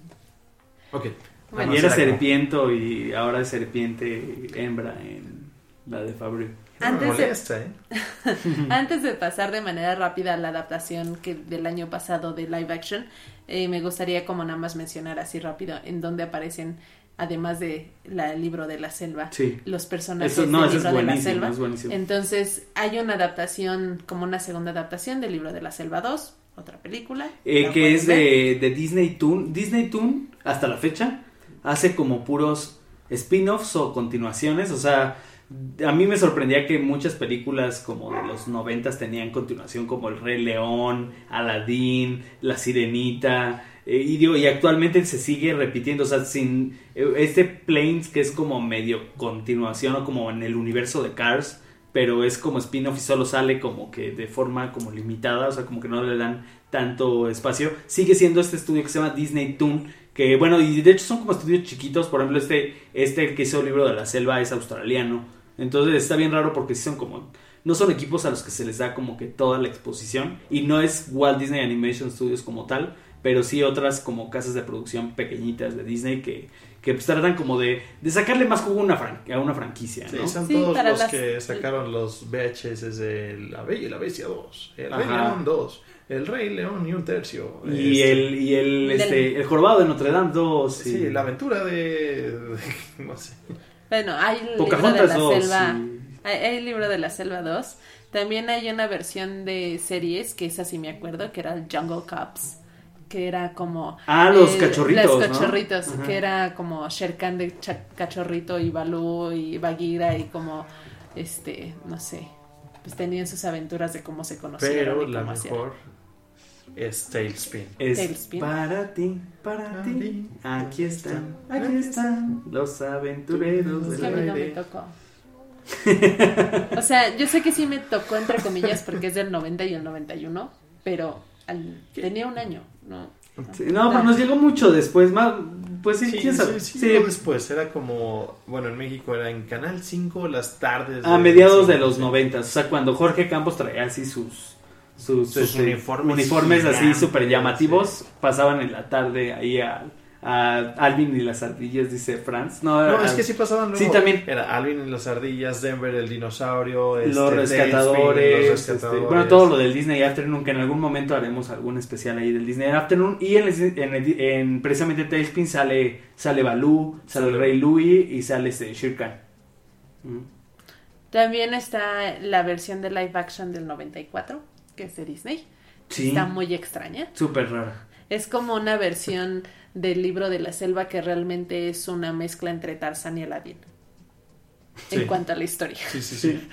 Ok. Bueno, y era serpiento y ahora es serpiente hembra en la de Fabric. Antes, molesta, de, ¿eh? antes de pasar de manera rápida a la adaptación que del año pasado de live action, eh, me gustaría como nada más mencionar así rápido en donde aparecen... Además de la el libro de la selva, sí. los personajes eso, no, del libro es de la selva. Es Entonces hay una adaptación, como una segunda adaptación del libro de la selva dos, otra película. Eh, que es de, de Disney Toon. Disney Toon, hasta la fecha, hace como puros spin-offs o continuaciones. O sea, a mí me sorprendía que muchas películas como de los noventas tenían continuación, como El Rey León, Aladín, La Sirenita... Eh, y digo, y actualmente se sigue repitiendo, o sea, sin eh, este Planes que es como medio continuación o como en el universo de Cars, pero es como spin-off y solo sale como que de forma como limitada, o sea, como que no le dan tanto espacio. Sigue siendo este estudio que se llama Disney Toon, que bueno, y de hecho son como estudios chiquitos. Por ejemplo, este, este que hizo el libro de la selva es australiano, entonces está bien raro porque sí son como... No son equipos a los que se les da como que toda la exposición, y no es Walt Disney Animation Studios como tal, pero sí otras como casas de producción pequeñitas de Disney que, que pues tratan como de, de sacarle más jugo a una, fran- a una franquicia, ¿no? Sí, son sí, todos los las... que sacaron los V H S desde La Bella y la Bestia dos, El Rey Ajá. León dos, El Rey León y un tercio. Y este, el, y el, este, el Jorobado de Notre Dame dos. Sí, y... la aventura de, de... no sé. Bueno, hay el Pocahontas libro de la dos, selva... y... Hay, hay el libro de la selva dos. También hay una versión de series, que esa sí me acuerdo, que era el Jungle Cubs, que era como... Ah, los eh, cachorritos, Los ¿no? cachorritos, Ajá. que era como Shere Khan de cha- cachorrito y Baloo y Bagheera y como, este, no sé, pues tenían sus aventuras de cómo se conocieron Pero y la cómo hacían. mejor es Tailspin. Es Tailspin. para ti, para ti. Aquí están, aquí están los aventureros Es que a del mí no me aire. tocó. O sea, yo sé que sí me tocó entre comillas porque es del noventa y el noventa y uno, pero al- tenía un año, ¿no? Sí, no, pues nos llegó mucho después, más, pues sí, Sí, quién sabe. sí, sí, Sí, llegó después, era como, bueno, en México era en Canal cinco las tardes. a de- mediados de sí, los sí. noventas, o sea, cuando Jorge Campos traía así sus sus, Sus este, uniformes uniformes así gigantes, súper llamativos, pasaban en la tarde ahí a, a Alvin y las ardillas, dice Franz. No, No, a- es que sí pasaban luego. Sí, también. Era Alvin y las ardillas, Denver el dinosaurio, este, Los rescatadores, Tailspin, los este, rescatadores. bueno, todo lo del Disney Afternoon, que en algún momento haremos algún especial ahí del Disney Afternoon. Y en, el- en, el- en precisamente Tailspin sale, sale Baloo, sale el Sale- Rey Louie y sale este Shere Khan. Mm. También está la versión de live action del noventa y cuatro, que es de Disney. Sí, Está muy extraña. súper rara. Es como una versión del libro de la selva que realmente es una mezcla entre Tarzán y Aladdin. Sí. En cuanto a la historia. Sí, sí, sí.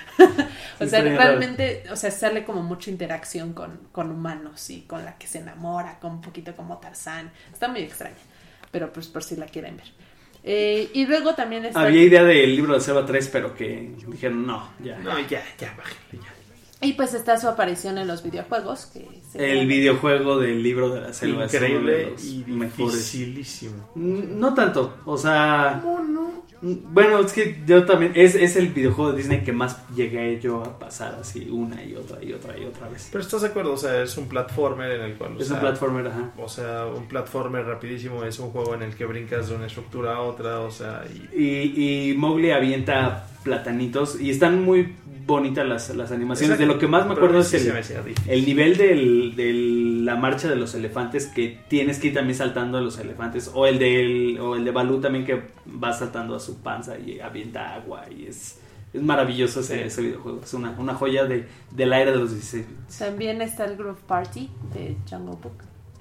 O Sí, sea, está bien realmente, o sea, sale como mucha interacción con, con humanos y con la que se enamora, con un poquito como Tarzán. Está muy extraña, pero pues por si la quieren ver. Eh, y luego también está... Había idea del libro de Selva tres, pero que dijeron no, ya. No, ya, ya, bájale, ya. Y pues está su aparición en los videojuegos. Que se El videojuego del libro de la selva es uno de Increíble los y mejores. dificilísimo. Mm, No tanto, o sea, mm, bueno, es que yo también, es, es el videojuego de Disney que más llegué yo a pasar así una y otra y otra y otra vez. Pero estás de acuerdo, o sea, es un platformer en el cual... o Es sea, un platformer, ajá. O sea, un platformer rapidísimo es un juego en el que brincas de una estructura a otra, o sea, y... Y, y Mowgli avienta platanitos y están muy bonitas las, las animaciones. Exacto. De lo que más me Pero acuerdo sí es se el, me hacía difícil. el nivel del, de la marcha de los elefantes, que tienes que ir también saltando a los elefantes, o el del o el de Baloo también, que va saltando a su panza y avienta agua, y es, es maravilloso ese, Sí. ese videojuego. Es una, una joya de, de la era de los dieciséis. También está el Groove Party de Jungle Book.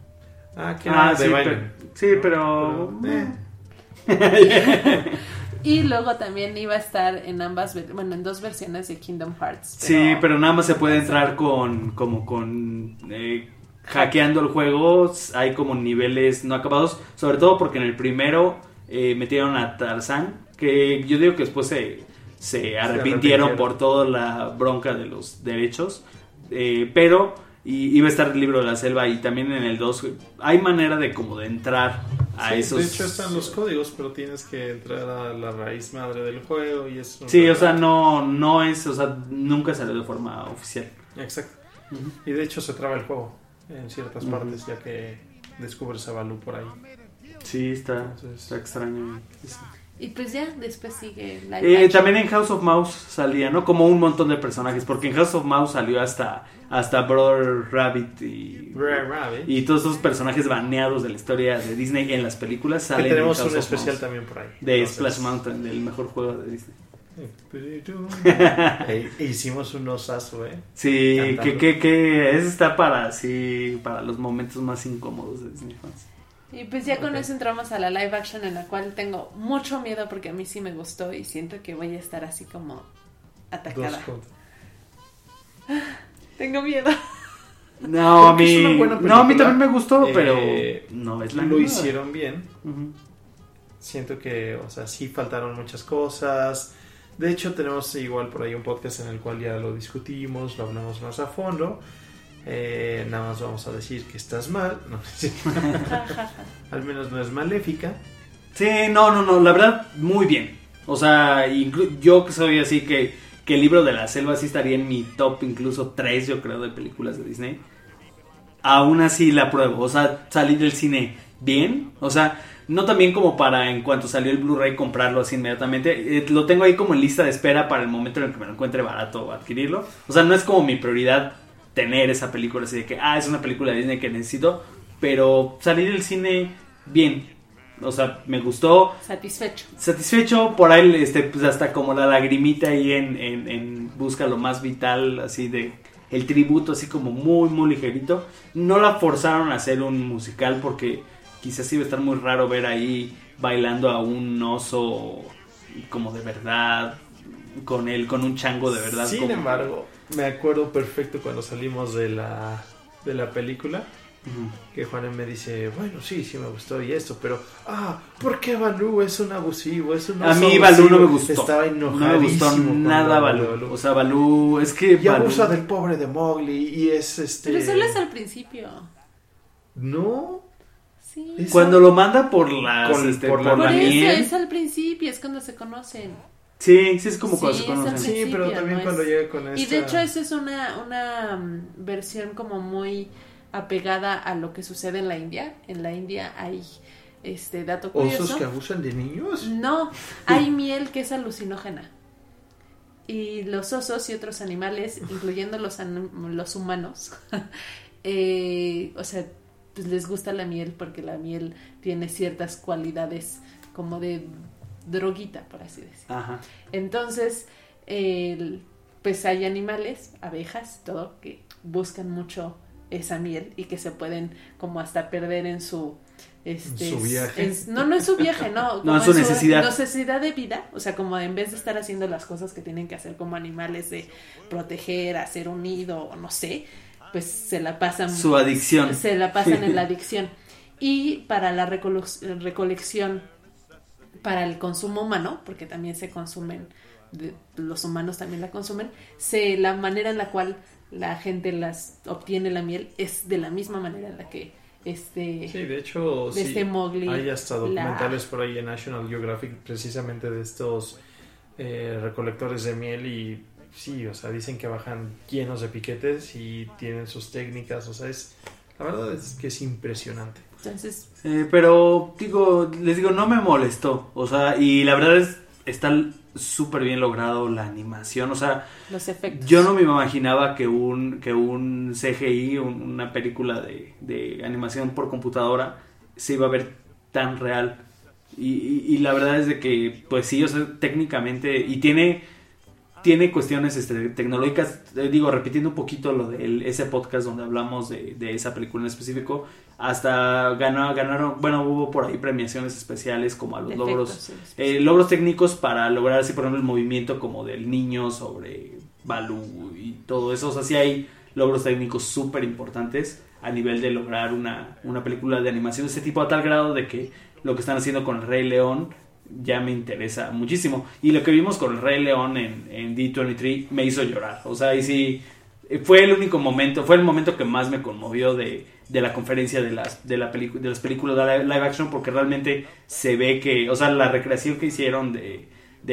Ah, que Ah, era de sí, baile. pero- sí, pero- Pero, eh. Y luego también iba a estar en ambas, ver- bueno, en dos versiones de Kingdom Hearts. Sí, pero nada más se puede entrar con como con eh, hackeando el juego. Hay como niveles no acabados, sobre todo porque en el primero eh, metieron a Tarzán, que yo digo que después se, se arrepintieron arrepintieron. por toda la bronca de los derechos, eh, pero y, iba a estar el libro de la selva, y también en el dos hay manera de como de entrar a Sí, esos. de hecho están los códigos, pero tienes que entrar a la raíz madre del juego y es... un Sí, o relato. sea, no, no es, o sea, nunca salió de forma oficial. Exacto. Ujú. Y de hecho se traba el juego en ciertas Ujú. partes, ya que descubres a Baloo por ahí. Sí, está, Entonces- está extraño. Sí. Y pues ya, después sigue live Eh, action. también en House of Mouse salía, ¿no? Como un montón de personajes, porque en House of Mouse salió hasta, hasta Brother Rabbit y, Rare Rabbit. y todos esos personajes baneados de la historia de Disney en las películas Que salen tenemos en House un of especial Mouse, también por ahí. de Entonces- Splash Mountain, del mejor juego de Disney. E- e hicimos un osazo, ¿eh? Sí, Cantando. que, que, que ese está para, sí, para los momentos más incómodos de Disney fans. Y pues ya con Ok. eso entramos a la live action, en la cual tengo mucho miedo porque a mí sí me gustó y siento que voy a estar así como Dos atacada. puntos. Tengo miedo. No, a Creo que es mí, una buena no, a mí película. también me gustó, pero Eh, no es la Lo misma. hicieron bien. Ujú. Siento que, o sea, sí faltaron muchas cosas. De hecho, tenemos igual por ahí un podcast en el cual ya lo discutimos, lo hablamos más a fondo. Eh, nada más vamos a decir que estás mal. No, sí. Al menos no es maléfica. Sí, no, no, no, la verdad, muy bien. O sea, inclu- yo que soy así que, que el libro de la selva sí estaría en mi top incluso tres, yo creo, de películas de Disney. Aún así la pruebo, o sea, salí del cine bien, o sea, no tan bien como para en cuanto salió el Blu-ray comprarlo así inmediatamente. Eh, lo tengo ahí como en lista de espera para el momento en el que me lo encuentre barato adquirirlo. O sea, no es como mi prioridad tener esa película así de que, ah, es una película de Disney que necesito, pero salí del cine bien. o sea, me gustó. Satisfecho. Satisfecho, por ahí este, pues hasta como la lagrimita ahí en, en, en Busca lo más vital, así de el tributo, así como muy, muy ligerito. No la forzaron a hacer un musical porque quizás iba a estar muy raro ver ahí bailando a un oso como de verdad, con él, con un chango de verdad. Sin como... embargo, me acuerdo perfecto cuando salimos de la, de la película, uh-huh. que Juan me dice, bueno, sí, sí me gustó y esto, pero, ah, ¿por qué Balú es un abusivo? Es un oso a mí abusivo. Balú no me gustó. Estaba enojadísimo. No me gustó nada Balú. Balú. O sea, Balú, es que Y Balú... abusa del pobre de Mowgli y es este... Pero solo es al principio. No... Sí. Eso... Cuando lo manda por las Con, este, por, por, la, por Por la eso miel. es al principio, es cuando se conocen. Sí, sí es como Sí, cuando se es conocen. al Sí, pero principio, también no cuando es... llega con esta... Y de hecho esa es una, una um, versión como muy apegada a lo que sucede en la India. En la India hay este dato curioso. ¿Osos que abusan de niños? No, hay miel que es alucinógena. Y los osos y otros animales, incluyendo los, los humanos, eh, o sea, pues les gusta la miel porque la miel tiene ciertas cualidades como de droguita, por así decir. Ajá. Entonces, eh, pues hay animales, abejas, todo, que buscan mucho esa miel y que se pueden como hasta perder en su... Este, ¿En su viaje? En, no, no es su viaje, no. No, es su en necesidad. necesidad de vida, o sea, como en vez de estar haciendo las cosas que tienen que hacer como animales de proteger, hacer un nido, o no sé, pues se la pasan... Su adicción. Se la pasan en la adicción. Y para la recole- recolección, para el consumo humano, porque también se consumen, de, los humanos también la consumen, se, la manera en la cual la gente las obtiene la miel es de la misma manera en la que este... Sí, de hecho, de sí, este Mowgli, hay hasta documentales la... por ahí en National Geographic precisamente de estos eh, recolectores de miel y sí, o sea, dicen que bajan llenos de piquetes y tienen sus técnicas, o sea, es la verdad es que es impresionante. Entonces, eh, pero digo, les digo, no me molestó, o sea, y la verdad es está súper bien logrado la animación, o sea, los efectos. Yo no me imaginaba que un que un C G I, un, una película de, de animación por computadora se iba a ver tan real. Y, y, y la verdad es de que, pues sí, o sea, técnicamente, y tiene tiene cuestiones este, tecnológicas, eh, digo, repitiendo un poquito lo de el, ese podcast donde hablamos de, de esa película en específico, hasta ganó, ganaron, bueno, hubo por ahí premiaciones especiales como a los Efectos, logros, sí, eh, logros técnicos para lograr así, por ejemplo, el movimiento como del niño sobre Balú y todo eso, o sea, sí hay logros técnicos súper importantes a nivel de lograr una, una película de animación de este tipo a tal grado de que lo que están haciendo con el Rey León ya me interesa muchísimo. Y lo que vimos con el Rey León en, en D veintitrés me hizo llorar. O sea, y sí, fue el único momento, fue el momento que más me conmovió de, de la conferencia de las, de, la pelicu- de las películas de live action, porque realmente se ve que, o sea, la recreación que hicieron de,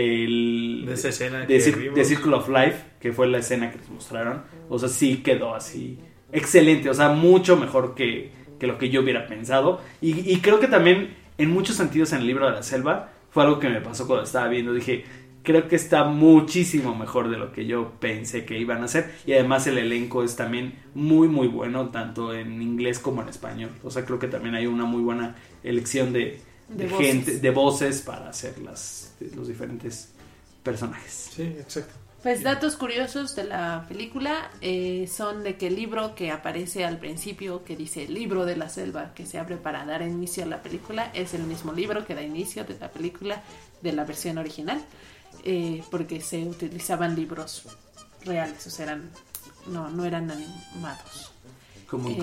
del, de esa escena de, que de, vimos. de Circle of Life, que fue la escena que les mostraron, o sea, sí quedó así excelente, o sea, mucho mejor que, que lo que yo hubiera pensado. Y, y creo que también, en muchos sentidos, en el libro de la selva, fue algo que me pasó cuando estaba viendo. Dije, creo que está muchísimo mejor de lo que yo pensé que iban a hacer. Y además el elenco es también muy, muy bueno, tanto en inglés como en español. O sea, creo que también hay una muy buena elección de, de, De gente, voces. de voces para hacer las, los diferentes personajes. Sí, exacto. Pues datos curiosos de la película eh, son de que el libro que aparece al principio, que dice el libro de la selva, que se abre para dar inicio a la película, es el mismo libro que da inicio de la película de la versión original, eh, porque se utilizaban libros reales, o sea, eran, no, no eran animados. Como un Eh,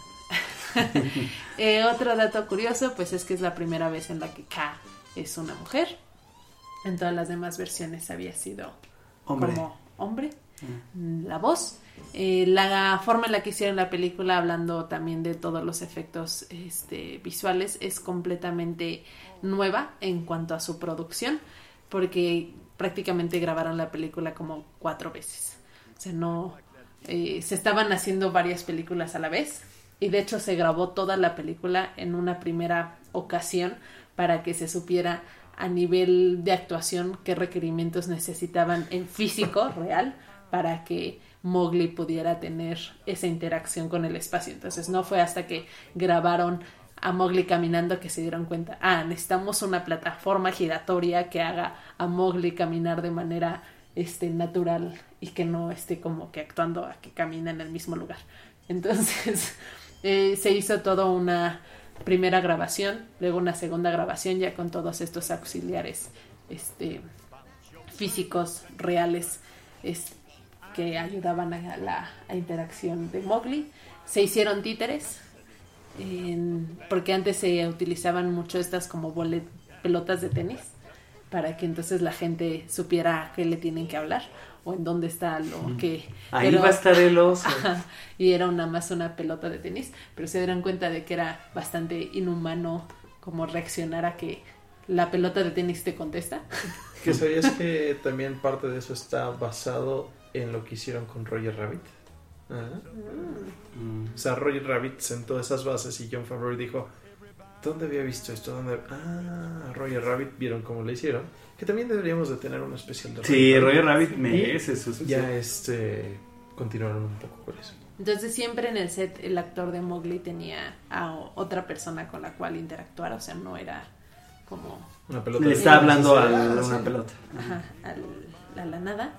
Cuphead. eh, otro dato curioso, pues es que es la primera vez en la que K es una mujer. En todas las demás versiones había sido Hombre. como hombre, mm. la voz, eh, la forma en la que hicieron la película, hablando también de todos los efectos este, visuales, es completamente nueva en cuanto a su producción, porque prácticamente grabaron la película como cuatro veces, o sea, no, eh, se estaban haciendo varias películas a la vez, y de hecho se grabó toda la película en una primera ocasión para que se supiera a nivel de actuación qué requerimientos necesitaban en físico real para que Mowgli pudiera tener esa interacción con el espacio. Entonces no fue hasta que grabaron a Mowgli caminando que se dieron cuenta, ah, necesitamos una plataforma giratoria que haga a Mowgli caminar de manera este natural y que no esté como que actuando a que camina en el mismo lugar. Entonces eh, se hizo toda una primera grabación, luego una segunda grabación ya con todos estos auxiliares este físicos reales es, que ayudaban a la a interacción de Mowgli. Se hicieron títeres en, porque antes se utilizaban mucho estas como bolet, pelotas de tenis para que entonces la gente supiera a qué le tienen que hablar o en dónde está lo que... Ahí era, va a estar el oso. Ajá, y era nada más una pelota de tenis, pero se dieron cuenta de que era bastante inhumano como reaccionar a que la pelota de tenis te contesta. ¿Que sabías que también parte de eso está basado en lo que hicieron con Roger Rabbit? Ajá. Mm. O sea, Roger Rabbit sentó esas bases y Jon Favreau dijo, ¿dónde había visto esto? ¿Dónde? Ah, Roger Rabbit, vieron cómo lo hicieron. Que también deberíamos de tener un especial de Roger Sí, Rabbit. Roger Rabbit merece su especial. Ya este continuaron un poco con eso. Entonces siempre en el set el actor de Mowgli tenía a otra persona con la cual interactuar, o sea, no era como... Una pelota Le de está tenis, hablando a sí. la- Sí. una pelota. Ajá, al, a la nada.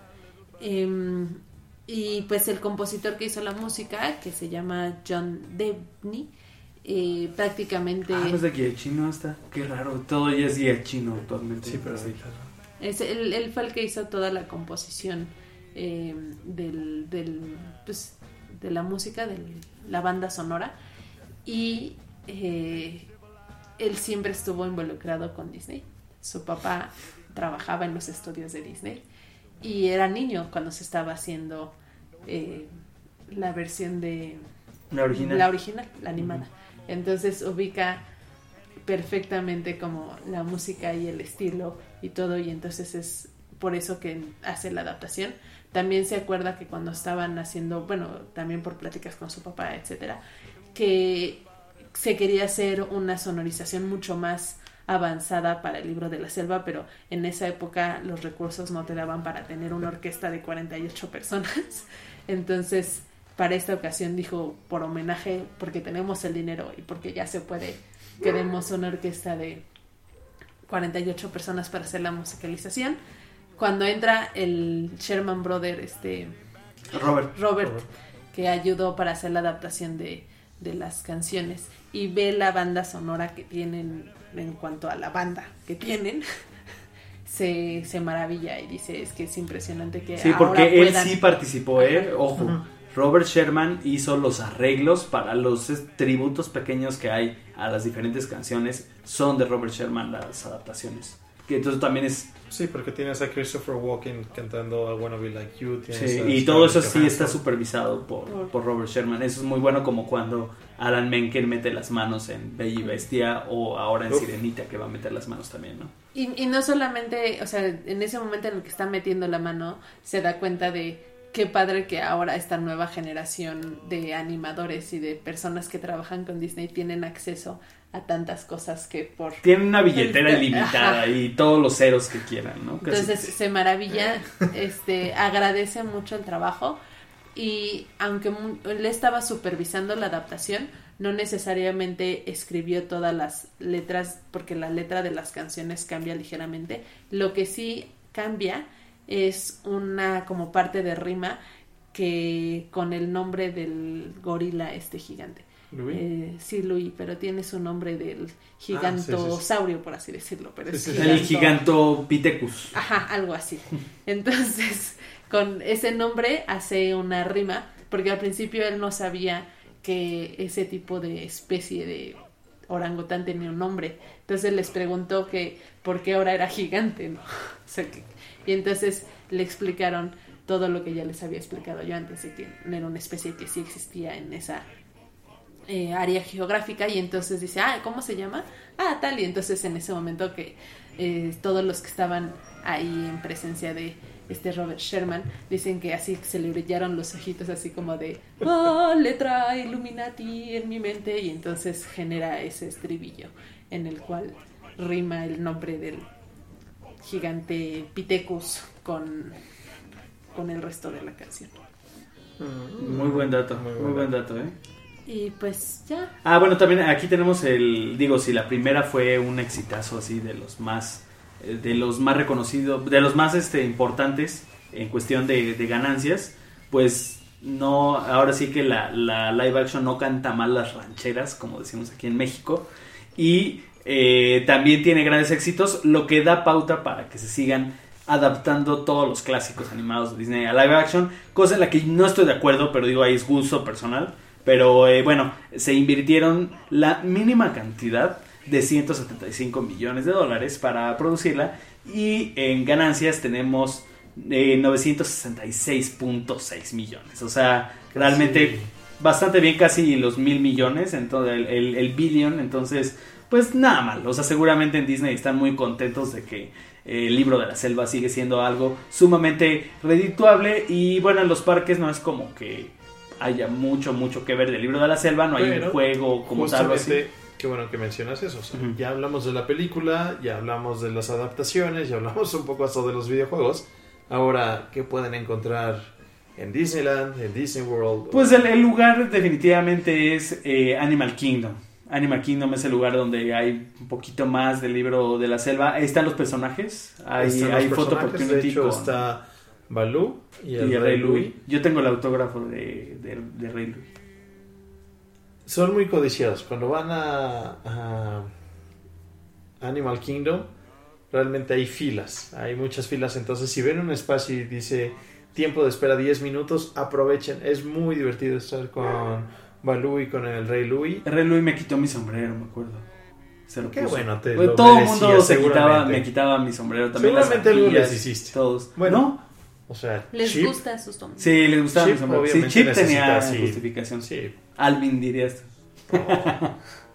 Eh, y pues el compositor que hizo la música, que se llama John Debney, eh, prácticamente Ah, pues de Giacchino está. Qué raro. Todo ya es Giacchino actualmente. Sí, pero sí. ahorita es, él, él fue el que hizo toda la composición eh, del, del, pues, de la música, de la banda sonora. Y eh, él siempre estuvo involucrado con Disney. Su papá trabajaba en los estudios de Disney y era niño cuando se estaba haciendo eh, la versión de La original. la original, la animada. Entonces ubica perfectamente como la música y el estilo y todo, y entonces es por eso que hace la adaptación. También se acuerda que cuando estaban haciendo, bueno, también por pláticas con su papá, etcétera, que se quería hacer una sonorización mucho más avanzada para el libro de la selva, pero en esa época los recursos no te daban para tener una orquesta de cuarenta y ocho personas. Entonces, para esta ocasión dijo, por homenaje, porque tenemos el dinero y porque ya se puede, queremos una orquesta de cuarenta y ocho personas para hacer la musicalización. Cuando entra el Sherman Brother, este Robert. Robert, Robert. que ayudó para hacer la adaptación de, de las canciones, y ve la banda sonora que tienen en cuanto a la banda que tienen, se, se maravilla y dice, es que es impresionante que Sí, ahora porque él puedan... sí participó, ¿eh? Ojo. Ujú. Robert Sherman hizo los arreglos para los es- tributos pequeños que hay a las diferentes canciones. Son de Robert Sherman las adaptaciones. Que entonces también es... Sí, porque tienes a Christopher Walken cantando I Wanna Be Like You. tienes Sí, a y todo eso Scarlett sí está Johansson. supervisado por, por Robert Sherman. Eso es muy bueno, como cuando Alan Menken mete las manos en Bella y Bestia, o ahora en Uf. Sirenita, que va a meter las manos también, ¿no? Y, y no solamente, o sea, en ese momento en el que está metiendo la mano, se da cuenta de qué padre que ahora esta nueva generación de animadores y de personas que trabajan con Disney tienen acceso a tantas cosas que por... Tienen una billetera Este, ilimitada ajá. y todos los ceros que quieran, ¿no? Casi. Entonces se maravilla, este, agradece mucho el trabajo, y aunque mu- él estaba supervisando la adaptación, no necesariamente escribió todas las letras, porque la letra de las canciones cambia ligeramente. Lo que sí cambia es una como parte de rima que con el nombre del gorila este gigante. Louis. Eh, sí, Louis, pero tiene su nombre del Ah, gigantosaurio, por así decirlo. Pero Sí, es sí, sí. El giganto Pitecus. Ajá, algo así. Entonces, con ese nombre hace una rima, porque al principio él no sabía que ese tipo de especie de orangután tenía un nombre. Entonces les preguntó que por qué ahora era gigante, ¿no? O sea, que, y entonces le explicaron todo lo que ya les había explicado yo antes, de que no era una especie que sí existía en esa eh, área geográfica. Y entonces dice, ah, ¿cómo se llama? Ah, tal. Y entonces en ese momento que eh, todos los que estaban ahí en presencia de este Robert Sherman dicen que así se le brillaron los ojitos, así como de oh, letra Illuminati en mi mente, y entonces genera ese estribillo en el cual rima el nombre del gigante Pitecus con, con el resto de la canción. Mm. Muy buen dato, Muy muy, buen buen dato, ¿eh? Y pues ya. Ah, bueno, también aquí tenemos el, digo, si la primera fue un exitazo así de los más, de los más reconocidos, de los más este importantes en cuestión de, de ganancias, pues no, ahora sí que la, la live action no canta mal las rancheras, como decimos aquí en México, y eh, también tiene grandes éxitos, lo que da pauta para que se sigan adaptando todos los clásicos animados de Disney a live action, cosa en la que no estoy de acuerdo, pero digo, ahí es gusto personal. Pero eh, bueno, se invirtieron la mínima cantidad de ciento setenta y cinco millones de dólares para producirla, y en ganancias tenemos eh, novecientos sesenta y seis punto seis millones. O sea, realmente sí, bastante bien, casi los mil millones, entonces el, el, el billion. Entonces, pues nada mal. O sea, seguramente en Disney están muy contentos de que eh, el libro de la selva sigue siendo algo sumamente redituable. Y bueno, en los parques no es como que haya mucho, mucho que ver del libro de la selva, no hay Pero, un juego como tal o así. Qué bueno que mencionas eso. O sea, uh-huh. Ya hablamos de la película, ya hablamos de las adaptaciones, ya hablamos un poco hasta de los videojuegos. Ahora, ¿qué pueden encontrar en Disneyland, en Disney World? Pues el, el lugar definitivamente es eh, Animal Kingdom. Animal Kingdom es el lugar donde hay un poquito más del libro de la selva. Ahí están los personajes. Hay, están hay los Photo personajes. Opportunity. De hecho, con... está Baloo y el, y el Rey Rey Louis. Louis. Yo tengo el autógrafo de, de, de Rey Louis. Son muy codiciados. Cuando van a, a Animal Kingdom, realmente hay filas. Hay muchas filas. Entonces, si ven un espacio y dice tiempo de espera diez minutos, aprovechen. Es muy divertido estar con Baloo y con el Rey Louis. El Rey Louis me quitó mi sombrero, me acuerdo. Se lo Qué puso. bueno, te pues lo todo el merecía, mundo se quitaba, me quitaba mi sombrero también. Seguramente algo les hiciste. Todos. Bueno, ¿no? O sea, les Chip, gusta sus sombreros. Sí, les gustaba Chip, mi sombrero. Sí, obviamente Chip tenía necesita, sí. justificación. Sí. Alvin dirías. Oh.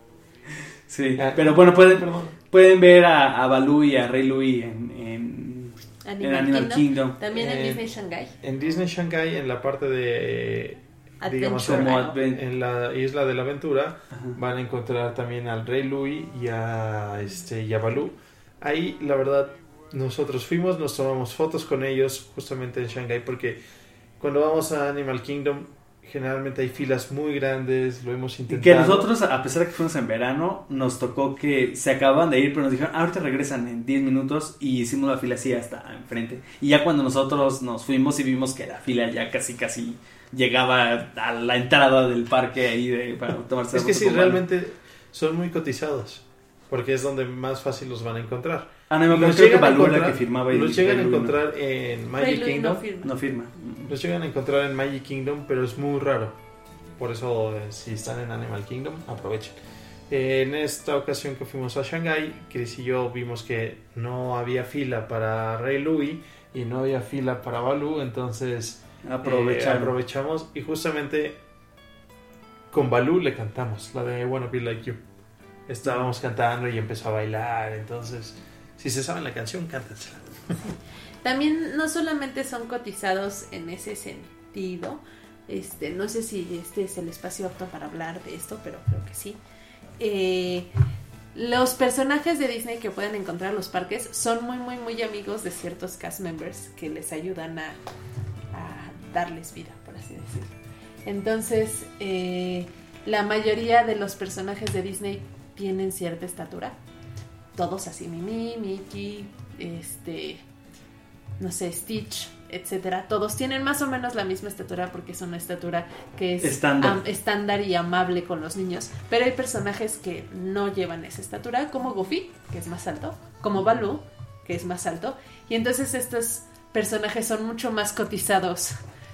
Sí, Ah, pero bueno, pueden, perdón. pueden ver a, a Baloo y a Rey Louis en, en, Animal, en Animal Kingdom. Kingdom. También en Eh, Disney Shanghai. En Disney Shanghai, en la parte de, digamos, Adventure como Island. Adven- en la isla de la aventura, Ajá. van a encontrar también al Rey Louis y a, este, y a Baloo. Ahí, la verdad, nosotros fuimos, nos tomamos fotos con ellos justamente en Shanghai, porque cuando vamos a Animal Kingdom, generalmente hay filas muy grandes, lo hemos Y intentado. que nosotros, a pesar de que fuimos en verano, nos tocó que se acababan de ir, pero nos dijeron, ah, ahorita regresan en diez minutos, y hicimos la fila así hasta enfrente. Y ya cuando nosotros nos fuimos y vimos que la fila ya casi casi llegaba a la entrada del parque ahí de, para tomarse Es la que foto sí, con Baloo. realmente son muy cotizados, porque es donde más fácil los van a encontrar. Ah, no, me acuerdo, Los creo que llegan a Baloo era encontrar- que firmaba y los llegan a Rey Louis encontrar en Rey Magic Louis Kingdom. no firma. no, no firma. Los llegan a encontrar en Magic Kingdom, pero es muy raro. Por eso, eh, si están en Animal Kingdom, aprovechen. Eh, en esta ocasión que fuimos a Shanghai, Chris y yo vimos que no había fila para Rey Louis y no había fila para Baloo, entonces Aprovecharon. eh, aprovechamos y justamente con Baloo le cantamos la de I Wanna Be Like You. Estábamos cantando y empezó a bailar, entonces si se saben la canción, cántensela. También no solamente son cotizados en ese sentido, este, no sé si este es el espacio apto para hablar de esto, pero creo que sí. Eh, los personajes de Disney que pueden encontrar en los parques son muy, muy, muy amigos de ciertos cast members que les ayudan a, a darles vida, por así decirlo. Entonces, eh, la mayoría de los personajes de Disney tienen cierta estatura. Todos así, Mimi, Mickey, este, no sé, Stitch, etcétera. Todos tienen más o menos la misma estatura porque es una estatura que es Estándar. am- estándar y amable con los niños. Pero hay personajes que no llevan esa estatura, como Goofy, que es más alto, como Baloo, que es más alto. Y entonces estos personajes son mucho más cotizados.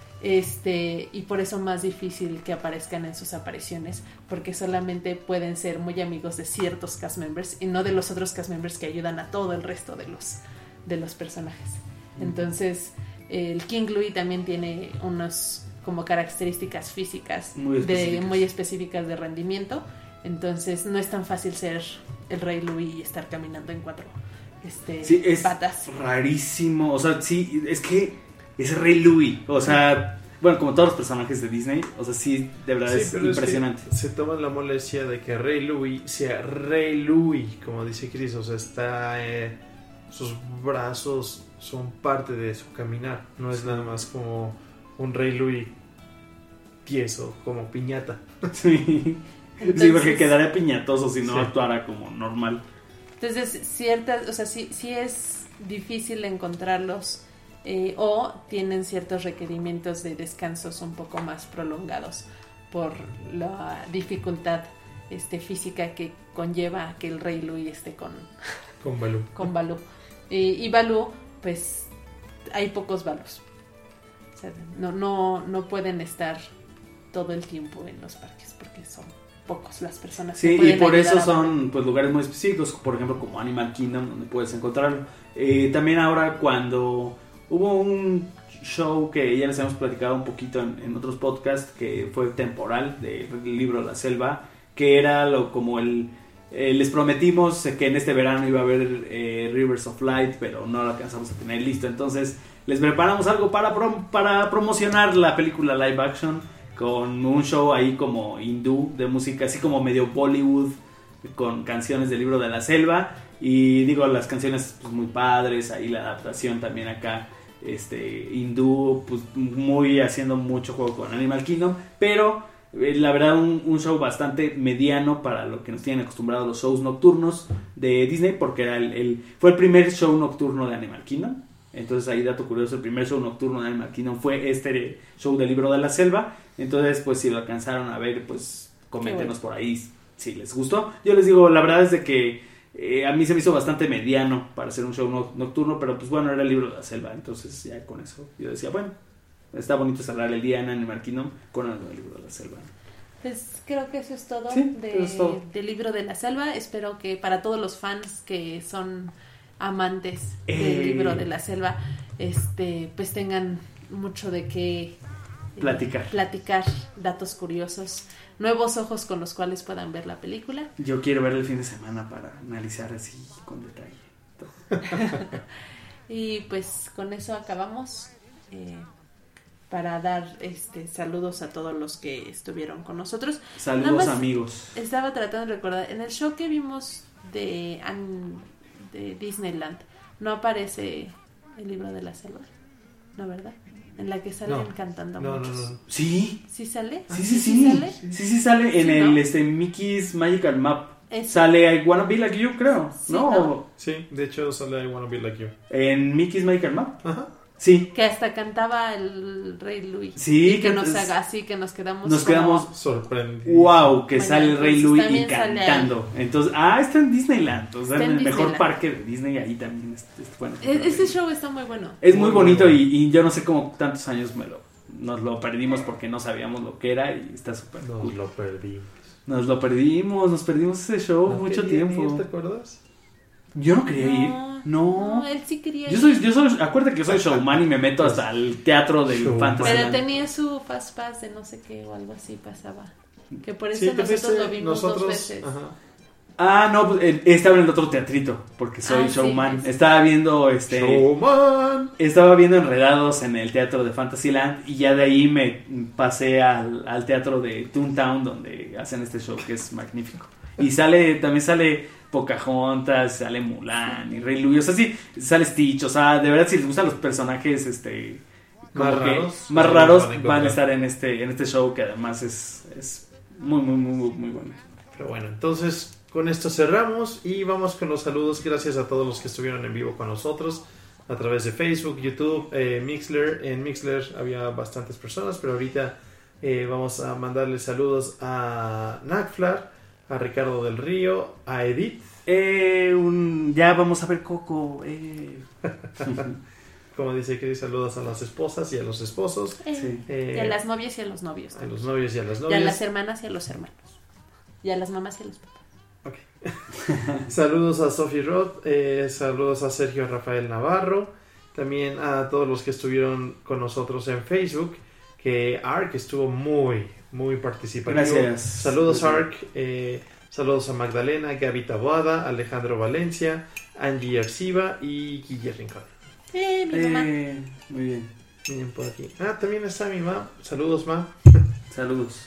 Este, y por eso más difícil que aparezcan en sus apariciones, porque solamente pueden ser muy amigos de ciertos cast members y no de los otros cast members que ayudan a todo el resto de los, de los personajes. Entonces, el King Louis también tiene unos como características físicas Muy de, específicas. muy específicas de rendimiento. Entonces, no es tan fácil ser el Rey Louis y estar caminando en cuatro este, Sí, es patas. rarísimo. O sea, sí, es que es Rey Louis. O sea, bueno, como todos los personajes de Disney. O sea, sí, de verdad Sí, es pero impresionante. es que se toman la molestia de que Rey Louis sea Rey Louis, como dice Chris. O sea, está eh, sus brazos son parte de su caminar. No es nada más como un Rey Louis tieso, como piñata. Sí. Entonces, sí, porque quedaría piñatoso si no sí. actuara como normal. Entonces, ciertas, o sea, sí, sí es difícil encontrarlos eh, o tienen ciertos requerimientos de descansos un poco más prolongados por la dificultad este, física que conlleva que el rey Louis esté con, Con Balú. con Balú. Y, y Balú, pues, hay pocos Balús. O sea, no, no, no pueden estar todo el tiempo en los parques porque son pocos las personas Sí, que y pueden por ayudar eso a Balú. son pues lugares muy específicos, por ejemplo como Animal Kingdom, donde puedes encontrarlo. Eh, también ahora cuando hubo un show que ya les hemos platicado un poquito en, en otros podcasts, que fue temporal, del libro La Selva, que era lo como el... Eh, les prometimos que en este verano iba a haber eh, Rivers of Light, pero no lo alcanzamos a tener listo, entonces les preparamos algo para, prom- para promocionar la película live action, con un show ahí como hindú de música, así como medio Bollywood, con canciones del libro de la selva. Y digo, las canciones pues, muy padres, ahí la adaptación también acá, este hindú, pues muy haciendo mucho juego con Animal Kingdom, pero eh, la verdad un, un show bastante mediano para lo que nos tienen acostumbrados los shows nocturnos de Disney, porque era el, el, fue el primer show nocturno de Animal Kingdom. Entonces ahí dato curioso, el primer show nocturno de Animal Kingdom fue este show del libro de la selva. Entonces pues si lo alcanzaron a ver, pues coméntenos por ahí si les gustó. Yo les digo, la verdad es de que eh, a mí se me hizo bastante mediano para hacer un show no- nocturno, pero pues bueno, era el libro de la selva. Entonces ya con eso yo decía, bueno, está bonito cerrar el día en Animal Kingdom con el libro de la selva. Pues creo que eso es todo, Sí, de, eso es todo. del libro de la selva. Espero que para todos los fans que son amantes Eh. del libro de la selva, este, pues tengan mucho de qué eh, Platicar. platicar, datos curiosos, nuevos ojos con los cuales puedan ver la película. Yo quiero ver el fin de semana para analizar así con detalle todo. Y pues con eso acabamos. Eh, para dar este saludos a todos los que estuvieron con nosotros. Saludos Nada más amigos. Estaba tratando de recordar, en el show que vimos de, An- de Disneyland, no aparece el libro de la selva, ¿no, verdad? En la que salen No. cantando No, no, muchos. no. Sí, ¿Sí sale? sí, sí, sí. sale? Sí, sí sale en Sí, el ¿no? este, Mickey's Magical Map. Eso. Sale I Wanna Be Like You, creo. Sí, ¿no? ¿no? Sí, de hecho sale I Wanna Be Like You. En Mickey's Magical Map. Ajá. Sí. Que hasta cantaba el Rey Louis. Sí, Y que que nos es- haga así, que nos quedamos Nos como- quedamos Sorprendido. wow, que Bueno, sale el Rey entonces Louis y también sale ahí. cantando. Entonces, ah, está en Disneyland. O sea, Está en en el mejor Disneyland. parque de Disney, ahí también. Es, es, bueno, E- Ese show está muy bueno. es muy Muy bonito bueno. y, y yo no sé cómo tantos años me lo, nos lo perdimos porque no sabíamos lo que era y está súper Nos cool. lo perdimos. Nos lo perdimos, nos perdimos ese show ¿No mucho querían tiempo. ir, ¿Te acuerdas? Yo no quería ir. No, No. él sí quería Yo ir. soy, yo soy, acuérdate que yo soy showman y me meto hasta el teatro del Showman. Fantasyland. Pero tenía su Fast Pass de no sé qué o algo así pasaba. Que por eso Sí, te nosotros fuiste, lo vimos nosotros, dos veces. Ajá. Ah, no, pues, eh, estaba en el otro teatrito porque soy Ah, sí, showman. sí. Estaba viendo este Showman. estaba viendo Enredados en el teatro de Fantasyland y ya de ahí me pasé al, al teatro de Toontown donde hacen este show que es magnífico. Y sale, también sale Pocahontas, sale Mulan y Rey Louis, o sea, sí, sale Stitch, o sea, de verdad si les gustan los personajes este como Más que raros, más ahí raros los van a van a encontrar. estar en este en este show que además es, es muy muy muy muy, muy bueno. Pero bueno, entonces con esto cerramos y vamos con los saludos. Gracias a todos los que estuvieron en vivo con nosotros a través de Facebook, YouTube, eh, Mixler. En Mixler había bastantes personas, pero ahorita eh, vamos a mandarle saludos a Nagflar, a Ricardo del Río, a Edith, Eh, un, ya vamos a ver Coco. Eh. como dice Chris, saludos a las esposas y a los esposos, Eh, Sí. eh, y a las novias y a los novios. a los novios y a las Y a novias. las hermanas y a los hermanos. Y a las mamás y a los papás. Ok. Saludos a Sophie Roth, eh, saludos a Sergio Rafael Navarro, también a todos los que estuvieron con nosotros en Facebook, que Ark estuvo muy, muy participativo. Gracias. Saludos Gracias. Ark, eh, saludos a Magdalena, Gaby Taboada, Alejandro Valencia, Angie Arciba y Guille Rincón. Eh, mi mamá. Eh, muy bien. Miren por aquí. Ah, también está mi ma. Saludos, ma. Saludos.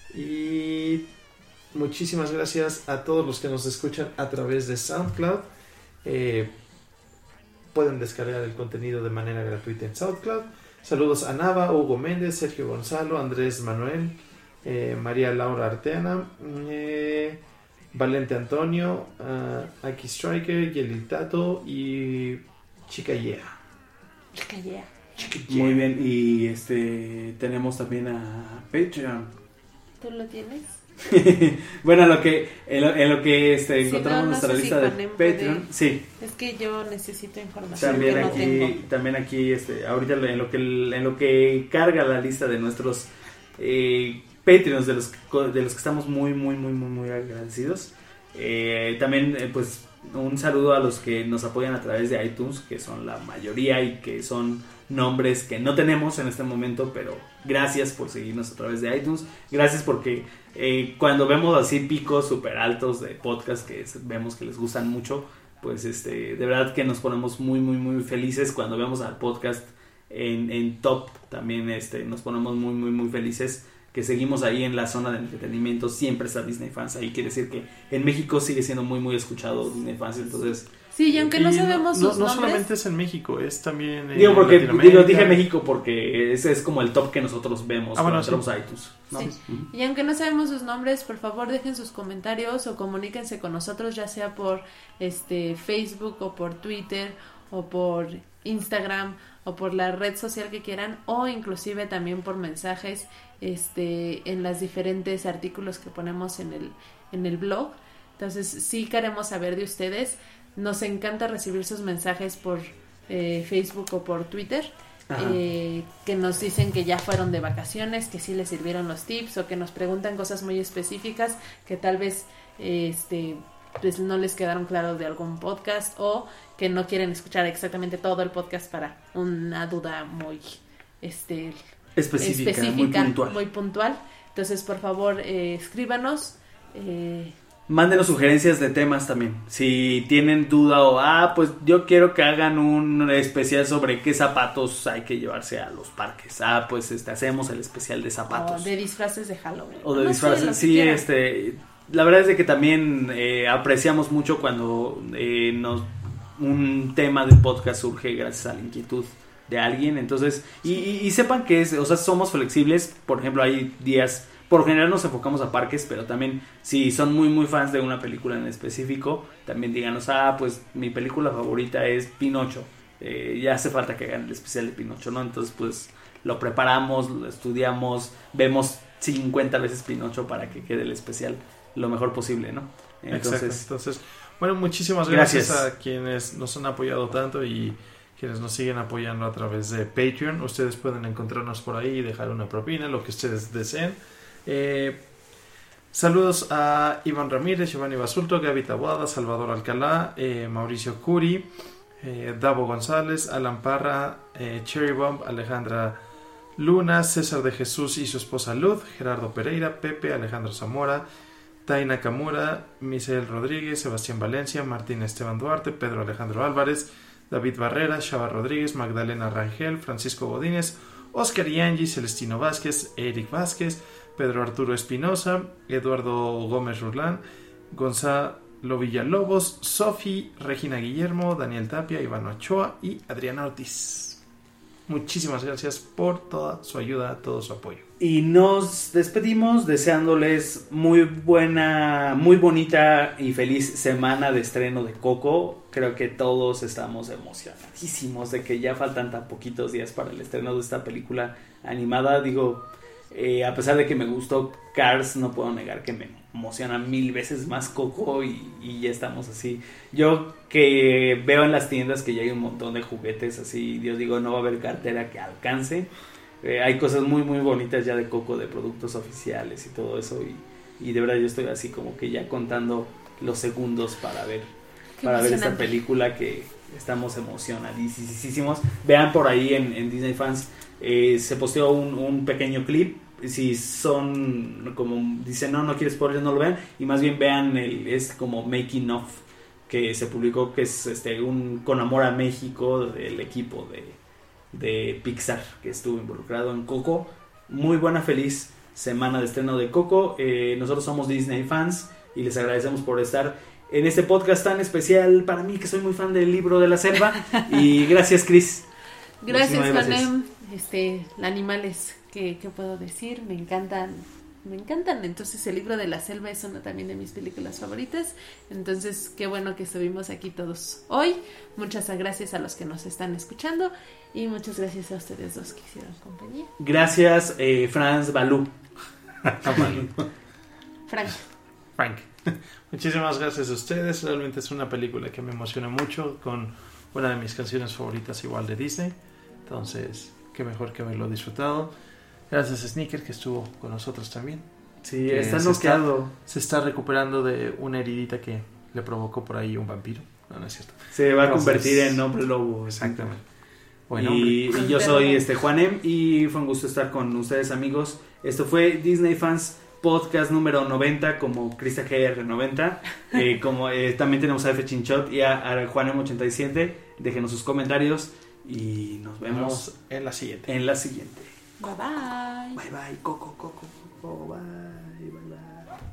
Y muchísimas gracias a todos los que nos escuchan a través de SoundCloud. Eh, pueden descargar el contenido de manera gratuita en SoundCloud. Saludos a Nava, Hugo Méndez, Sergio Gonzalo, Andrés Manuel, eh, María Laura Arteana, eh, Valente Antonio, uh, Aki Striker, Yelitato y Chica Yeah. Chica Yeah. Chica Yeah. Muy bien, y este tenemos también a Patreon. ¿Tú lo tienes? Bueno, en lo que en lo, en lo que este, Sí, encontramos no, no nuestra sé si lista de Juanem Patreon, puede- sí. Es que yo necesito información También que no aquí, tengo. también aquí, este, ahorita en lo que en lo que carga la lista de nuestros eh, Patreons de los de los que estamos muy muy muy muy muy agradecidos. Eh, también eh, pues un saludo a los que nos apoyan a través de iTunes, que son la mayoría y que son nombres que no tenemos en este momento, pero gracias por seguirnos a través de iTunes. Gracias porque eh, cuando vemos así picos súper altos de podcast que es, vemos que les gustan mucho, pues este de verdad que nos ponemos muy muy muy felices cuando vemos al podcast en, en top. También este nos ponemos muy muy muy felices que seguimos ahí en la zona de entretenimiento. Siempre está Disney Fans ahí, quiere decir que en México sigue siendo muy muy escuchado Disney Fans. Entonces Sí, y aunque no Y sabemos no, sus no nombres. solamente es en México, es también en digo porque Latinoamérica. digo, dije México porque ese es como el top que nosotros vemos Ah, cuando bueno, entramos sí. a iTunes, ¿no? Sí. Ujú. Y aunque no sabemos sus nombres, por favor dejen sus comentarios o comuníquense con nosotros, ya sea por este Facebook o por Twitter o por Instagram o por la red social que quieran, o inclusive también por mensajes este en los diferentes artículos que ponemos en el en el blog. Entonces sí queremos saber de ustedes. Nos encanta recibir sus mensajes por eh, Facebook o por Twitter. Eh, que nos dicen que ya fueron de vacaciones, que sí les sirvieron los tips, o que nos preguntan cosas muy específicas que tal vez eh, este pues no les quedaron claros de algún podcast, o que no quieren escuchar exactamente todo el podcast para una duda muy este Específica, específica, muy puntual. muy puntual. Entonces, por favor, eh, escríbanos. Eh, Mándenos sugerencias de temas también. Si tienen duda o, ah, pues yo quiero que hagan un especial sobre qué zapatos hay que llevarse a los parques. Ah, pues este hacemos el especial de zapatos. o de disfraces de Halloween. O de No sé, disfraces. lo que Sí, quieran. este, la verdad es de que también eh, apreciamos mucho cuando eh, nos un tema del podcast surge gracias a la inquietud de alguien. Entonces, y, y, y sepan que es, o sea, somos flexibles. Por ejemplo, hay días, por general nos enfocamos a parques, pero también si son muy muy fans de una película en específico, también díganos, ah, pues mi película favorita es Pinocho. Eh, ya hace falta que hagan el especial de Pinocho, ¿no? Entonces, pues lo preparamos, lo estudiamos, vemos cincuenta veces Pinocho para que quede el especial lo mejor posible, ¿no? Entonces, Entonces, Entonces, bueno, muchísimas gracias, Gracias. a quienes nos han apoyado tanto y quienes nos siguen apoyando a través de Patreon. Ustedes pueden encontrarnos por ahí y dejar una propina, lo que ustedes deseen. Eh, saludos a Iván Ramírez, Giovanni Basulto, Gaby Taboada, Salvador Alcalá, eh, Mauricio Curi, eh, Davo González, Alan Parra, eh, Cherry Bomb, Alejandra Luna, César de Jesús y su esposa Luz, Gerardo Pereira, Pepe, Alejandro Zamora, Taina Kamura, Misael Rodríguez, Sebastián Valencia, Martín Esteban Duarte, Pedro Alejandro Álvarez, David Barrera, Chava Rodríguez, Magdalena Rangel, Francisco Godínez, Oscar Yangi, Celestino Vázquez, Eric Vázquez, Pedro Arturo Espinosa, Eduardo Gómez Rulán, Gonzalo Villalobos, Sofi, Regina Guillermo, Daniel Tapia, Iván Ochoa y Adriana Ortiz. Muchísimas gracias por toda su ayuda, todo su apoyo. y nos despedimos deseándoles muy buena, muy bonita y feliz semana de estreno de Coco. Creo que todos estamos emocionadísimos de que ya faltan tan poquitos días para el estreno de esta película animada. Digo, eh, a pesar de que me gustó Cars, no puedo negar que me emociona mil veces más Coco y, y ya estamos así. Yo que veo en las tiendas que ya hay un montón de juguetes así, Dios digo, no va a haber cartera que alcance. Eh, hay cosas muy muy bonitas ya de Coco, de productos oficiales y todo eso, y, y de verdad yo estoy así como que ya contando los segundos para ver Qué para ver esta emocionante. película, que estamos emocionadísimos. Vean por ahí en, en Disney Fans, eh, se posteó un, un pequeño clip. Si son como dicen no, no quiero spoilers, no lo vean, y más bien vean el, es como making of que se publicó, que es este un con amor a México del equipo de, de Pixar que estuvo involucrado en Coco. Muy buena, feliz semana de estreno de Coco. Eh, nosotros somos Disney Fans y les agradecemos por estar en este podcast tan especial para mí, que soy muy fan del Libro de la Selva. Y gracias, Chris. Gracias, Muchísimas gracias. Juanem. este, animales que, que puedo decir, me encantan, me encantan. Entonces el libro de la selva es una también de mis películas favoritas. Entonces qué bueno que estuvimos aquí todos hoy. Muchas gracias a los que nos están escuchando y muchas gracias a ustedes dos que hicieron compañía. Gracias, eh, Franz Balú. Frank. Frank. Muchísimas gracias a ustedes. Realmente es una película que me emociona mucho, con una de mis canciones favoritas igual de Disney. Entonces, qué mejor que haberlo disfrutado. Gracias a Sneaker, que estuvo con nosotros también. Sí, que está se noqueado. Está, se está recuperando de una heridita que le provocó por ahí un vampiro. No, no es cierto. Se va a Entonces, convertir en hombre lobo. Exactamente. Buen y, hombre. y yo soy este Juanem y fue un gusto estar con ustedes, amigos. Esto fue Disney Fans Podcast número noventa, como Krista G R noventa. eh, como eh, también tenemos a F Chinchot y a, a Juanem ochenta y siete. Déjenos sus comentarios y nos vemos en la siguiente. En la siguiente. Bye bye. Bye bye. Coco, coco, coco. Bye, bye, bye.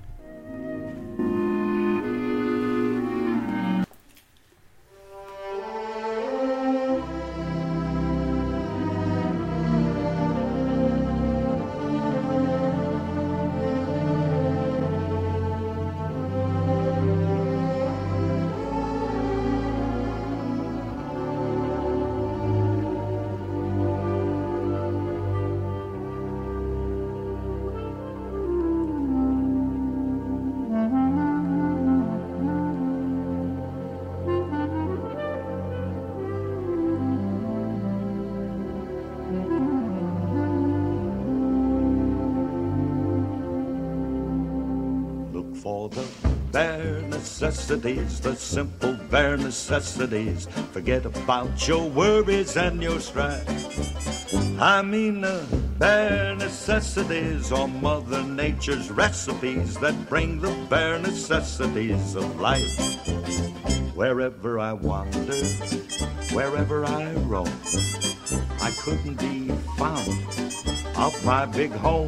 For the bare necessities, the simple bare necessities. Forget about your worries and your strife. I mean the bare necessities are Mother Nature's recipes that bring the bare necessities of life. Wherever I wander, wherever I roam, I couldn't be found of my big home.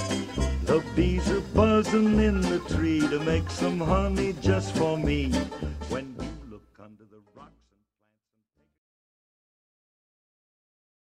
The bees are buzzing in the tree to make some honey just for me.